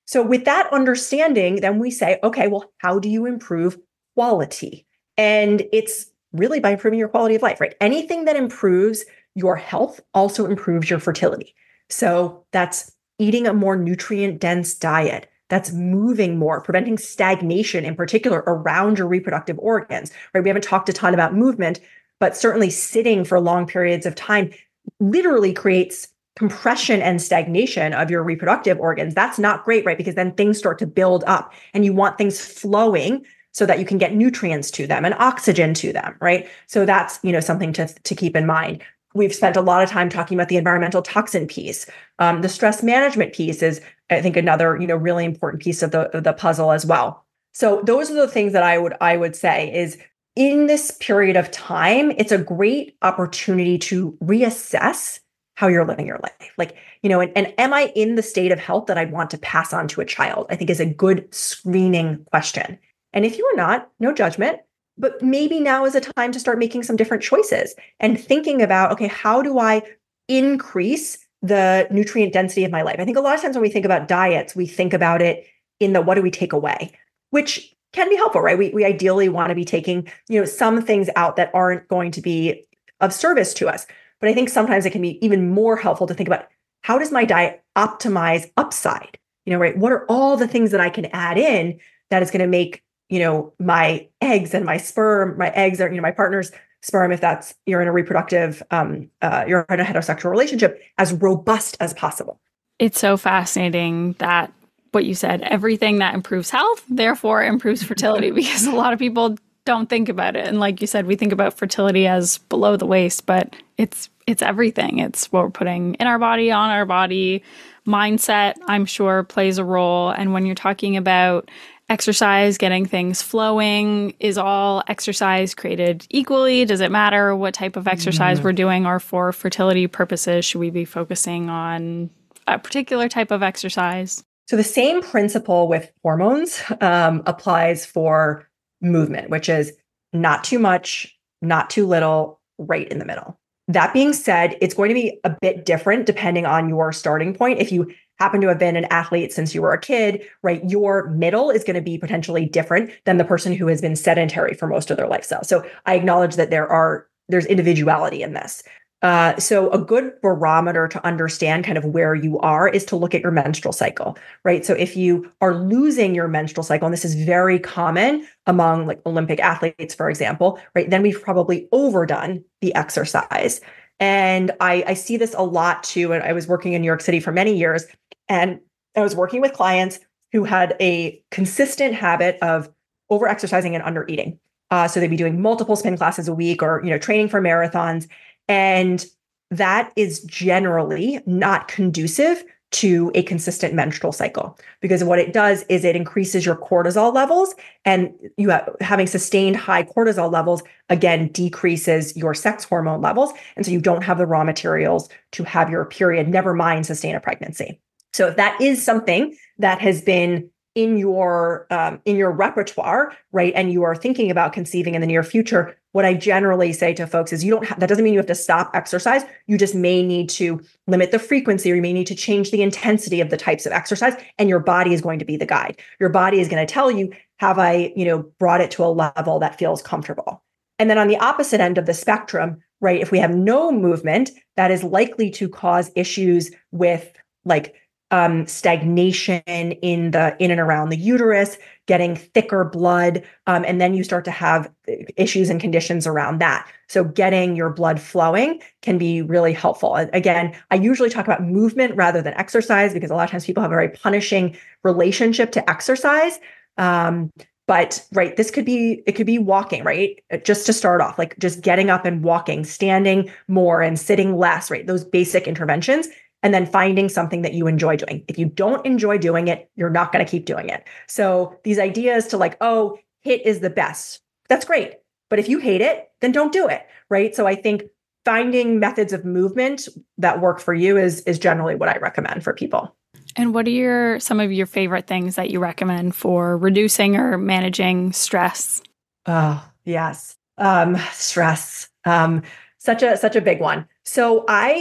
So with that understanding, then we say, okay, well, how do you improve quality? And it's really by improving your quality of life, right? Anything that improves your health also improves your fertility. So that's eating a more nutrient-dense diet. That's moving more, preventing stagnation in particular around your reproductive organs, right? We haven't talked a ton about movement, but certainly sitting for long periods of time literally creates compression and stagnation of your reproductive organs. That's not great, right? Because then things start to build up and you want things flowing so that you can get nutrients to them and oxygen to them, right? So that's, you know, something to, to keep in mind. We've spent a lot of time talking about the environmental toxin piece. Um, the stress management piece is, I think, another, you know, really important piece of the, of the puzzle as well. So those are the things that I would, I would say is in this period of time, it's a great opportunity to reassess how you're living your life. Like, you know, and, and am I in the state of health that I want to pass on to a child? I think is a good screening question. And if you are not, no judgment, but maybe now is a time to start making some different choices and thinking about, okay, how do I increase the nutrient density of my life? I think a lot of times when we think about diets, we think about it in the what do we take away, which can be helpful, right? We, we ideally want to be taking, you know, some things out that aren't going to be of service to us. But I think sometimes it can be even more helpful to think about how does my diet optimize upside? You know, right? What are all the things that I can add in that is going to make, you know, my eggs and my sperm, my eggs are, you know, my partner's sperm, if that's, you're in a reproductive, um, uh, you're in a heterosexual relationship, as robust as possible. It's so fascinating that what you said, everything that improves health, therefore improves fertility, because a lot of people don't think about it. And like you said, we think about fertility as below the waist, but it's it's everything. It's what we're putting in our body, on our body. Mindset, I'm sure, plays a role. And when you're talking about exercise, getting things flowing, is all exercise created equally? Does it matter what type of exercise mm-hmm. we're doing, or for fertility purposes, should we be focusing on a particular type of exercise? So the same principle with hormones um, applies for movement, which is not too much, not too little, right in the middle. That being said, it's going to be a bit different depending on your starting point. If you happen to have been an athlete since you were a kid, right, your middle is going to be potentially different than the person who has been sedentary for most of their lifestyle. So I acknowledge that there are there's individuality in this. Uh, so a good barometer to understand kind of where you are is to look at your menstrual cycle, right? So if you are losing your menstrual cycle, and this is very common among like Olympic athletes, for example, right, then we've probably overdone the exercise. And I, I see this a lot too. And I was working in New York City for many years, and I was working with clients who had a consistent habit of over-exercising and under-eating. Uh, so they'd be doing multiple spin classes a week, or, you know, training for marathons. And that is generally not conducive to a consistent menstrual cycle, because what it does is it increases your cortisol levels, and you have, having sustained high cortisol levels, again, decreases your sex hormone levels. And so you don't have the raw materials to have your period, never mind sustain a pregnancy. So if that is something that has been in your um, in your repertoire, right, and you are thinking about conceiving in the near future, what I generally say to folks is you don't have, that doesn't mean you have to stop exercise. You just may need to limit the frequency, or you may need to change the intensity of the types of exercise, and your body is going to be the guide. Your body is going to tell you, have I, you know, brought it to a level that feels comfortable? And then on the opposite end of the spectrum, right, if we have no movement, that is likely to cause issues with like Um, stagnation in the in and around the uterus, getting thicker blood, um, and then you start to have issues and conditions around that. So getting your blood flowing can be really helpful. Again, I usually talk about movement rather than exercise, because a lot of times people have a very punishing relationship to exercise. Um, but right, this could be it could be walking, right? Just to start off, like just getting up and walking, standing more and sitting less, right? Those basic interventions. And then finding something that you enjoy doing. If you don't enjoy doing it, you're not going to keep doing it. So these ideas to like, oh, HIIT is the best. That's great. But if you hate it, then don't do it, right? So I think finding methods of movement that work for you is, is generally what I recommend for people. And what are your some of your favorite things that you recommend for reducing or managing stress? Oh, yes. Um, stress. Um, such a such a big one. So I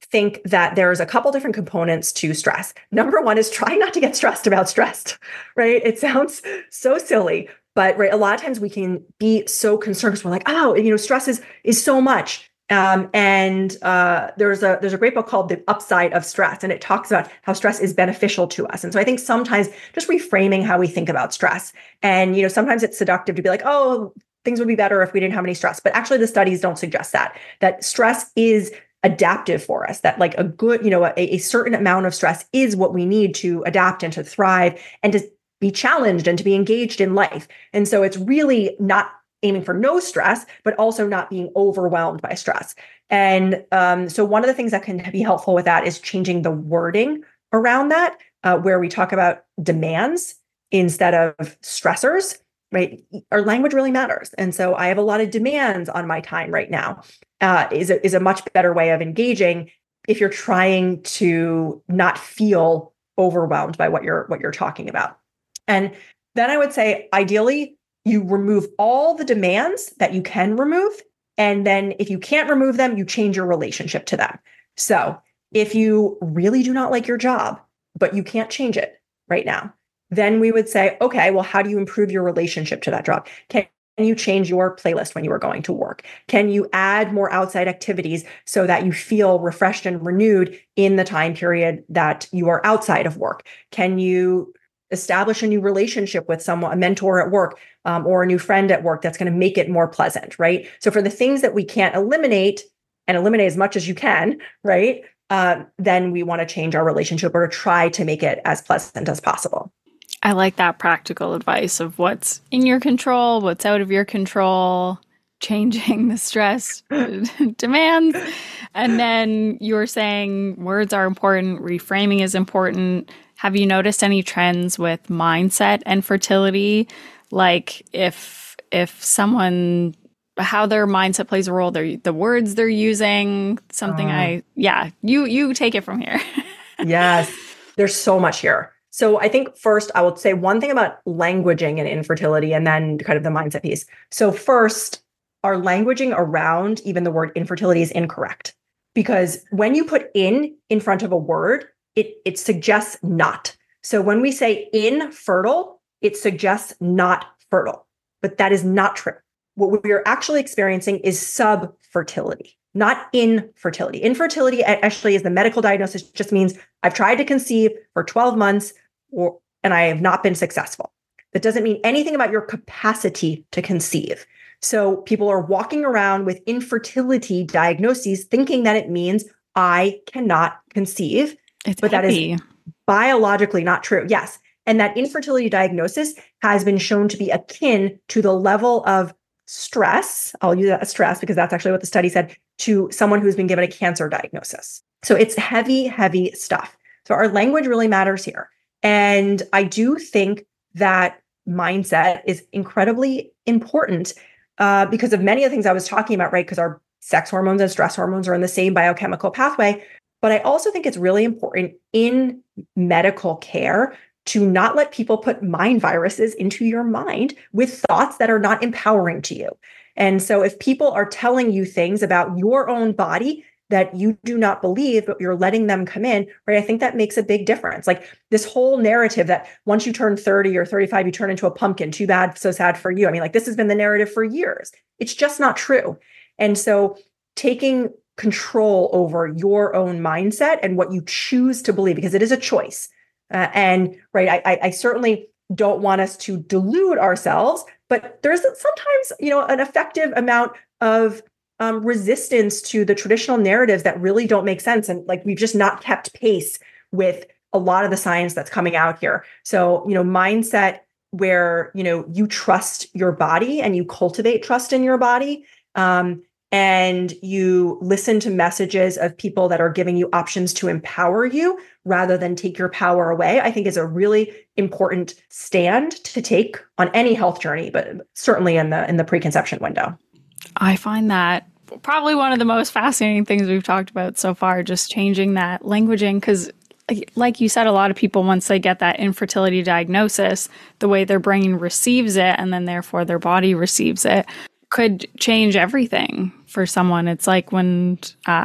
think that there's a couple different components to stress. Number one is try not to get stressed about stressed, right? It sounds so silly, but right, a lot of times we can be so concerned because we're like, oh, you know, stress is, is so much. Um, and uh, there's a there's a great book called The Upside of Stress, and it talks about how stress is beneficial to us. And so I think sometimes just reframing how we think about stress, and you know, sometimes it's seductive to be like, oh, things would be better if we didn't have any stress. But actually, the studies don't suggest that. That stress is adaptive for us. That like a good, you know, a, a certain amount of stress is what we need to adapt and to thrive and to be challenged and to be engaged in life. And so it's really not aiming for no stress, but also not being overwhelmed by stress. And um, so one of the things that can be helpful with that is changing the wording around that, uh, where we talk about demands instead of stressors, right? Our language really matters. And so I have a lot of demands on my time right now, uh, is, a, is a much better way of engaging if you're trying to not feel overwhelmed by what you're what you're talking about. And then I would say, ideally, you remove all the demands that you can remove. And then if you can't remove them, you change your relationship to them. So if you really do not like your job, but you can't change it right now, then we would say, okay, well, how do you improve your relationship to that job? Can you change your playlist when you are going to work? Can you add more outside activities so that you feel refreshed and renewed in the time period that you are outside of work? Can you establish a new relationship with someone, a mentor at work, um, or a new friend at work that's going to make it more pleasant, right? So for the things that we can't eliminate, and eliminate as much as you can, right? Uh, then we want to change our relationship or try to make it as pleasant as possible. I like that practical advice of what's in your control, what's out of your control, changing the stress demands. And then you're saying words are important, reframing is important. Have you noticed any trends with mindset and fertility? Like if if someone, how their mindset plays a role, their the words they're using, something uh, I, yeah, you you take it from here. Yes, there's so much here. So I think first I would say one thing about languaging and infertility and then kind of the mindset piece. So first, our languaging around even the word infertility is incorrect. Because when you put in in front of a word, it, it suggests not. So when we say infertile, it suggests not fertile. But that is not true. What we are actually experiencing is subfertility, not infertility. Infertility actually is the medical diagnosis, just means I've tried to conceive for twelve months or, and I have not been successful. That doesn't mean anything about your capacity to conceive. So people are walking around with infertility diagnoses thinking that it means I cannot conceive, it's but heavy. That is biologically not true. Yes. And that infertility diagnosis has been shown to be akin to the level of stress, I'll use that as stress because that's actually what the study said, to someone who's been given a cancer diagnosis. So it's heavy, heavy stuff. So our language really matters here. And I do think that mindset is incredibly important uh, because of many of the things I was talking about, right? Because our sex hormones and stress hormones are in the same biochemical pathway. But I also think it's really important in medical care to not let people put mind viruses into your mind with thoughts that are not empowering to you. And so if people are telling you things about your own body that you do not believe, but you're letting them come in, right? I think that makes a big difference. Like this whole narrative that once you turn thirty or thirty-five, you turn into a pumpkin, too bad, so sad for you. I mean, like this has been the narrative for years. It's just not true. And so taking control over your own mindset and what you choose to believe, because it is a choice. Uh, and right, I, I certainly don't want us to delude ourselves, but there's sometimes, you know, an effective amount of um, resistance to the traditional narratives that really don't make sense. And like, we've just not kept pace with a lot of the science that's coming out here. So, you know, mindset where, you know, you trust your body and you cultivate trust in your body. Um, and you listen to messages of people that are giving you options to empower you rather than take your power away, I think is a really important stand to take on any health journey, but certainly in the in the preconception window. I find that probably one of the most fascinating things we've talked about so far, just changing that languaging, because like you said, a lot of people, once they get that infertility diagnosis, the way their brain receives it and then therefore their body receives it could change everything for someone. It's like when uh,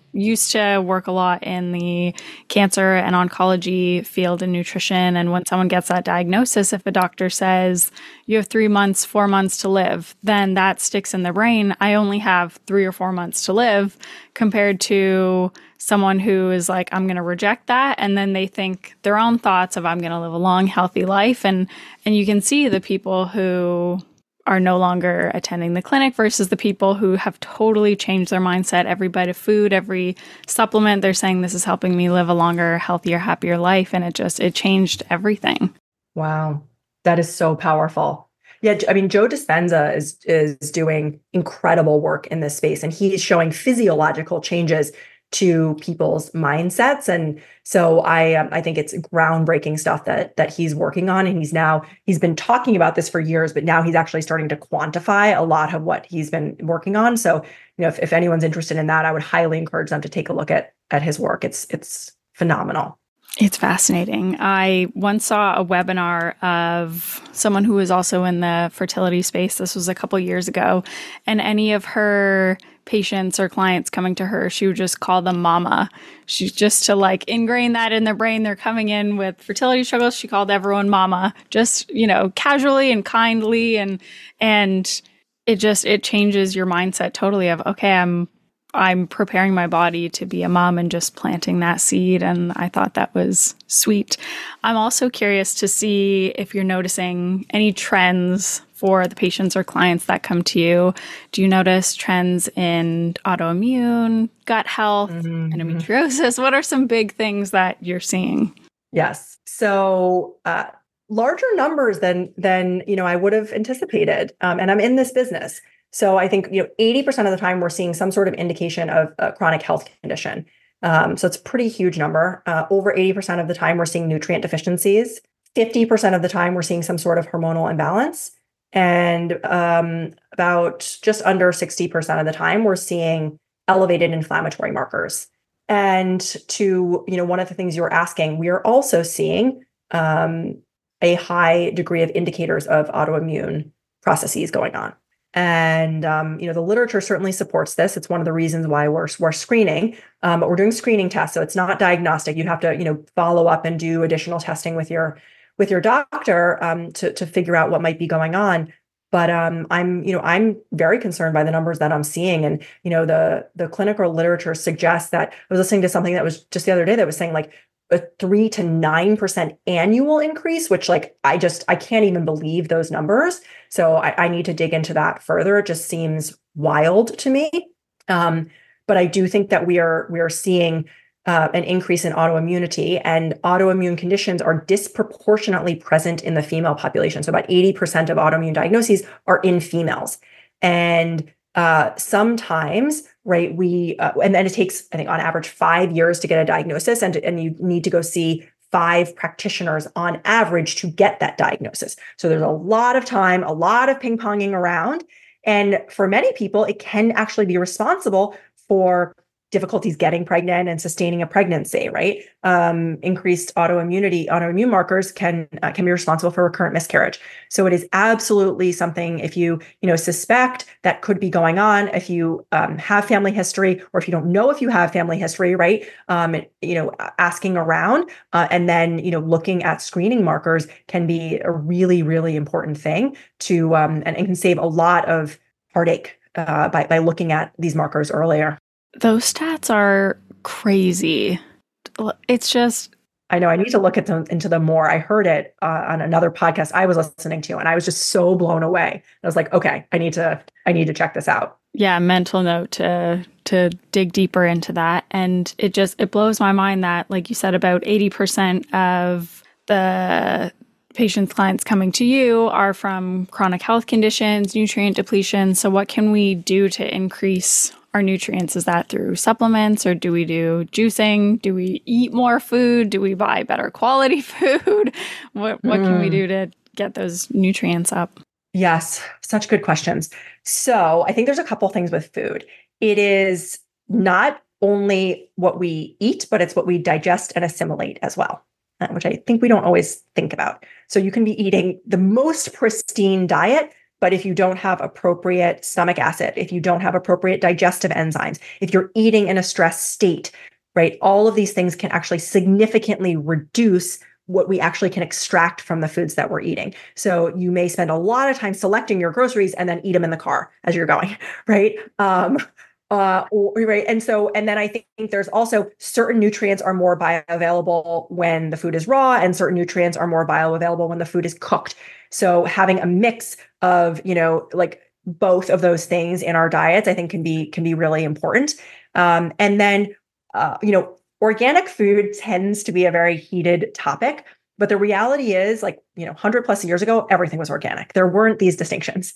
used to work a lot in the cancer and oncology field in nutrition. And when someone gets that diagnosis, if a doctor says you have three months, four months to live, then that sticks in the brain. I only have three or four months to live, compared to someone who is like, I'm going to reject that. And then they think their own thoughts of, I'm going to live a long, healthy life. And, and you can see the people who are no longer attending the clinic versus the people who have totally changed their mindset. Every bite of food, every supplement, they're saying this is helping me live a longer, healthier, happier life. And it just, it changed everything. Wow. That is so powerful. Yeah. I mean, Joe Dispenza is, is doing incredible work in this space, and he's showing physiological changes to people's mindsets. And so I um, I think it's groundbreaking stuff that that he's working on. And he's now, he's been talking about this for years, but now he's actually starting to quantify a lot of what he's been working on. So, you know, if, if anyone's interested in that, I would highly encourage them to take a look at, at his work. It's, it's phenomenal. It's fascinating. I once saw a webinar of someone who was also in the fertility space. This was a couple years ago. And any of her patients or clients coming to her, she would just call them mama. She's just to like ingrain that in their brain. They're coming in with fertility struggles. She called everyone mama, just, you know, casually and kindly. And, and it just, it changes your mindset totally of, okay, I'm, I'm preparing my body to be a mom and just planting that seed. And I thought that was sweet. I'm also curious to see if you're noticing any trends for the patients or clients that come to you. Do you notice trends in autoimmune, gut health, mm-hmm. endometriosis? What are some big things that you're seeing? Yes. So uh, larger numbers than, than, you know, I would have anticipated. Um, and I'm in this business. So I think, you know, eighty percent of the time we're seeing some sort of indication of a chronic health condition. Um, so it's a pretty huge number. Uh, over eighty percent of the time we're seeing nutrient deficiencies. fifty percent of the time we're seeing some sort of hormonal imbalance. And um, about just under sixty percent of the time we're seeing elevated inflammatory markers. And to, you know, one of the things you were asking, we are also seeing um, a high degree of indicators of autoimmune processes going on. And, um, you know, the literature certainly supports this. It's one of the reasons why we're, we're screening, um, but we're doing screening tests. So it's not diagnostic. You'd have to, you know, follow up and do additional testing with your, with your doctor um, to, to figure out what might be going on. But um, I'm, you know, I'm very concerned by the numbers that I'm seeing. And, you know, the, the clinical literature suggests that, I was listening to something that was just the other day that was saying like a three to nine percent annual increase, which like, I just, I can't even believe those numbers. So I, I need to dig into that further. It just seems wild to me. Um, but I do think that we are, we are seeing uh, an increase in autoimmunity, and autoimmune conditions are disproportionately present in the female population. So about eighty percent of autoimmune diagnoses are in females. And uh, sometimes, right, we, uh, and then it takes, I think on average, five years to get a diagnosis, and, and you need to go see five practitioners on average to get that diagnosis. So there's a lot of time, a lot of ping-ponging around. And for many people, it can actually be responsible for difficulties getting pregnant and sustaining a pregnancy, right? Um, increased autoimmunity, autoimmune markers can uh, can be responsible for recurrent miscarriage. So it is absolutely something, if you you know suspect that could be going on, if you um, have family history, or if you don't know if you have family history, right? Um, you know, asking around uh, and then you know looking at screening markers can be a really really important thing to um, and, and can save a lot of heartache uh, by by looking at these markers earlier. Those stats are crazy. It's just, I know I need to look at them into them more. I heard it uh, on another podcast I was listening to, and I was just so blown away. I was like, okay, I need to, I need to check this out. Yeah. Mental note to, to dig deeper into that. And it just, it blows my mind that, like you said, about eighty percent of the patients, clients coming to you are from chronic health conditions, nutrient depletion. So what can we do to increase our nutrients? Is that through supplements, or do we do juicing? Do we eat more food? Do we buy better quality food? What what mm. can we do to get those nutrients up? Yes, such good questions. So I think there's a couple things with food. It is not only what we eat, but it's what we digest and assimilate as well, which I think we don't always think about. So you can be eating the most pristine diet, But if you don't have appropriate stomach acid, if you don't have appropriate digestive enzymes, if you're eating in a stressed state, right, all of these things can actually significantly reduce what we actually can extract from the foods that we're eating. So you may spend a lot of time selecting your groceries and then eat them in the car as you're going, right? Um, uh, right. And so, and then I think there's also certain nutrients are more bioavailable when the food is raw, and certain nutrients are more bioavailable when the food is cooked. So having a mix of, you know, like both of those things in our diets, I think can be, can be really important. Um, and then, uh, you know, organic food tends to be a very heated topic, but the reality is, like, you know, one hundred plus years ago, everything was organic. There weren't these distinctions.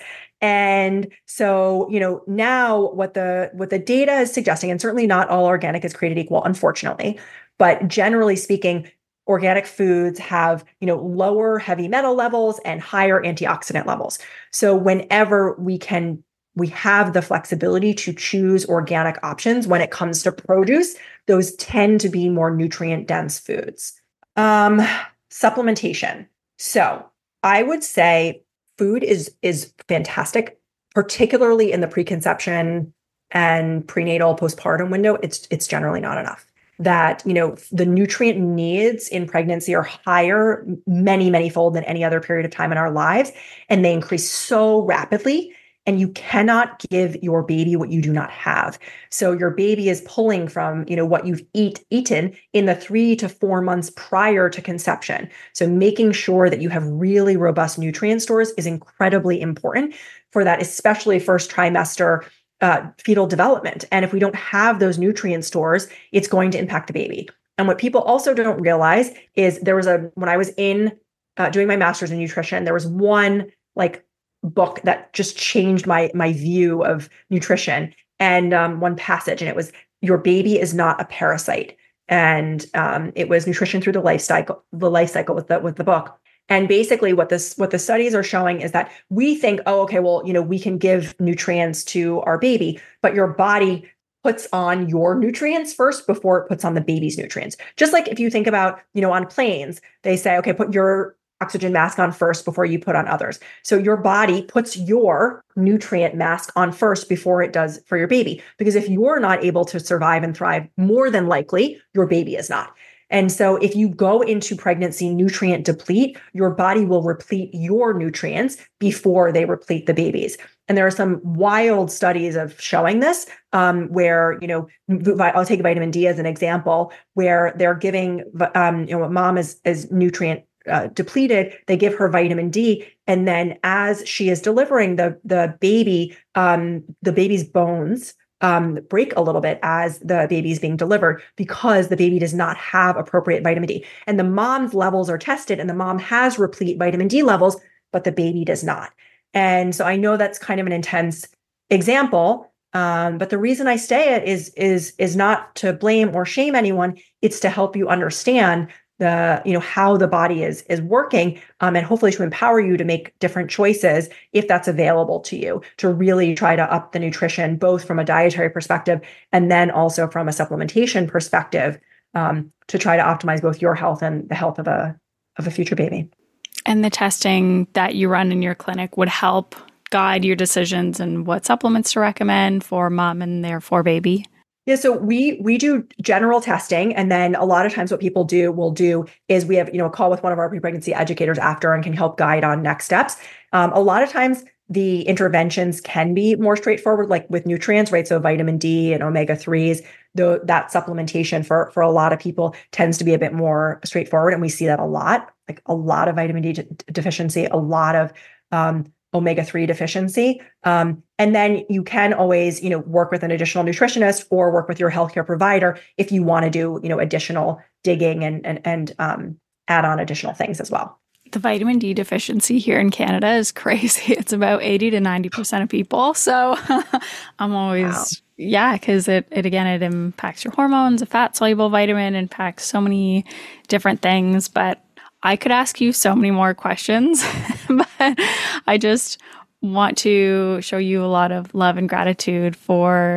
And so, you know, now what the what the data is suggesting, and certainly not all organic is created equal, unfortunately, but generally speaking, organic foods have, you know, lower heavy metal levels and higher antioxidant levels. So whenever we can we have the flexibility to choose organic options when it comes to produce, those tend to be more nutrient dense foods. Um, supplementation. So I would say food is, is fantastic, particularly in the preconception and prenatal postpartum window. It's, it's generally not enough. That, you know, the nutrient needs in pregnancy are higher, many, many fold than any other period of time in our lives. And they increase so rapidly. And you cannot give your baby what you do not have. So your baby is pulling from, you know, what you've eat eaten in the three to four months prior to conception. So making sure that you have really robust nutrient stores is incredibly important for that, especially first trimester uh, fetal development. And if we don't have those nutrient stores, it's going to impact the baby. And what people also don't realize is there was a, when I was in uh, doing my master's in nutrition, there was one like book that just changed my my view of nutrition, and um, one passage, and it was, "Your baby is not a parasite," and um, it was nutrition through the life cycle, the life cycle with the with the book. And basically, what this what the studies are showing is that we think, oh, okay, well, you know, we can give nutrients to our baby, but your body puts on your nutrients first before it puts on the baby's nutrients. Just like if you think about, you know, on planes, they say, okay, put your oxygen mask on first before you put on others. So your body puts your nutrient mask on first before it does for your baby. Because if you're not able to survive and thrive, more than likely your baby is not. And so if you go into pregnancy nutrient deplete, your body will replete your nutrients before they replete the baby's. And there are some wild studies of showing this, um, where, you know, I'll take vitamin D as an example, where they're giving, um, you know, mom is, is nutrient Uh, depleted, they give her vitamin D, and then as she is delivering the the baby, um, the baby's bones um, break a little bit as the baby is being delivered because the baby does not have appropriate vitamin D. And the mom's levels are tested, and the mom has replete vitamin D levels, but the baby does not. And so I know that's kind of an intense example, um, but the reason I say it is is is not to blame or shame anyone. It's to help you understand the, you know, how the body is, is working, um, and hopefully to empower you to make different choices if that's available to you, to really try to up the nutrition, both from a dietary perspective and then also from a supplementation perspective, um, to try to optimize both your health and the health of a, of a future baby. And the testing that you run in your clinic would help guide your decisions and what supplements to recommend for mom and therefore baby? Yeah, so we we do general testing, and then a lot of times what people do will do is we have, you know, a call with one of our pre-pregnancy educators after and can help guide on next steps. Um, a lot of times the interventions can be more straightforward, like with nutrients, right? So vitamin D and omega threes, though that supplementation for for a lot of people tends to be a bit more straightforward, and we see that a lot, like a lot of vitamin D de- deficiency, a lot of um, omega three deficiency. Um, and then you can always, you know, work with an additional nutritionist or work with your healthcare provider if you want to do, you know, additional digging and, and, and um, add on additional things as well. The vitamin D deficiency here in Canada is crazy. It's about eighty to ninety percent of people. So I'm always, wow. yeah, because it, it, again, it impacts your hormones. A fat soluble vitamin impacts so many different things, but I could ask you so many more questions, but I just want to show you a lot of love and gratitude for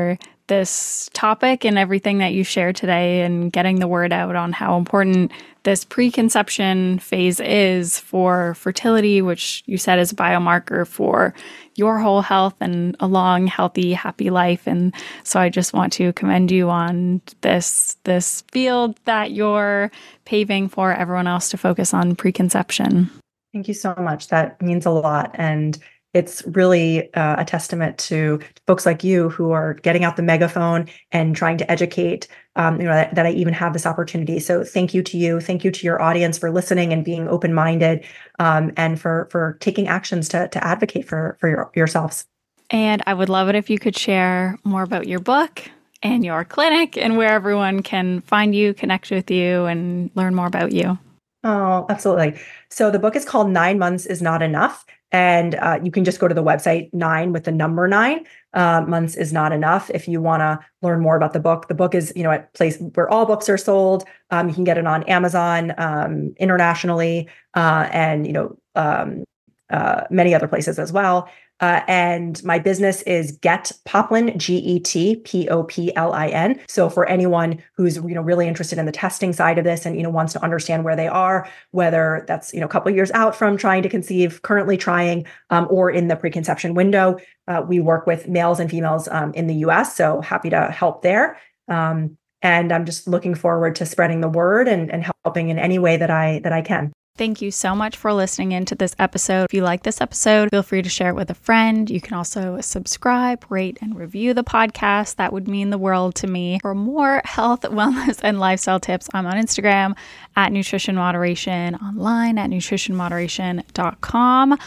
this topic and everything that you shared today and getting the word out on how important this preconception phase is for fertility, which you said is a biomarker for your whole health and a long, healthy, happy life. And so I just want to commend you on this, this field that you're paving for everyone else to focus on preconception. Thank you so much. That means a lot. And it's really uh, a testament to folks like you who are getting out the megaphone and trying to educate, um, you know, that, that I even have this opportunity. So thank you to you. Thank you to your audience for listening and being open-minded, um, and for for taking actions to to advocate for, for your, yourselves. And I would love it if you could share more about your book and your clinic and where everyone can find you, connect with you, and learn more about you. Oh, absolutely. So the book is called Nine Months Is Not Enough. And uh, you can just go to the website, nine with the number nine, uh, months is not enough. If you want to learn more about the book, the book is, you know, at place where all books are sold. Um, you can get it on Amazon, um, internationally, uh, and, you know, um, uh, many other places as well. Uh, and my business is Get Poplin, G E T P O P L I N. So for anyone who's, you know, really interested in the testing side of this and, you know, wants to understand where they are, whether that's, you know, a couple of years out from trying to conceive, currently trying, um, or in the preconception window, uh, we work with males and females um, in the U S. So happy to help there. Um, and I'm just looking forward to spreading the word and, and helping in any way that I that I can. Thank you so much for listening into this episode. If you like this episode, feel free to share it with a friend. You can also subscribe, rate, and review the podcast. That would mean the world to me. For more health, wellness, and lifestyle tips, I'm on Instagram at Nutrition Moderation, online at nutrition moderation dot com.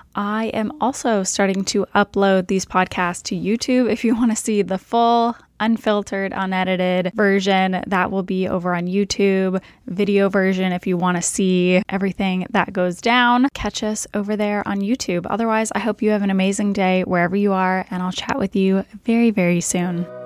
I am also starting to upload these podcasts to YouTube. If you want to see the full, unfiltered, unedited version, that will be over on YouTube. Video version, if you want to see everything that goes down, catch us over there on YouTube. Otherwise, I hope you have an amazing day wherever you are, and I'll chat with you very, very soon.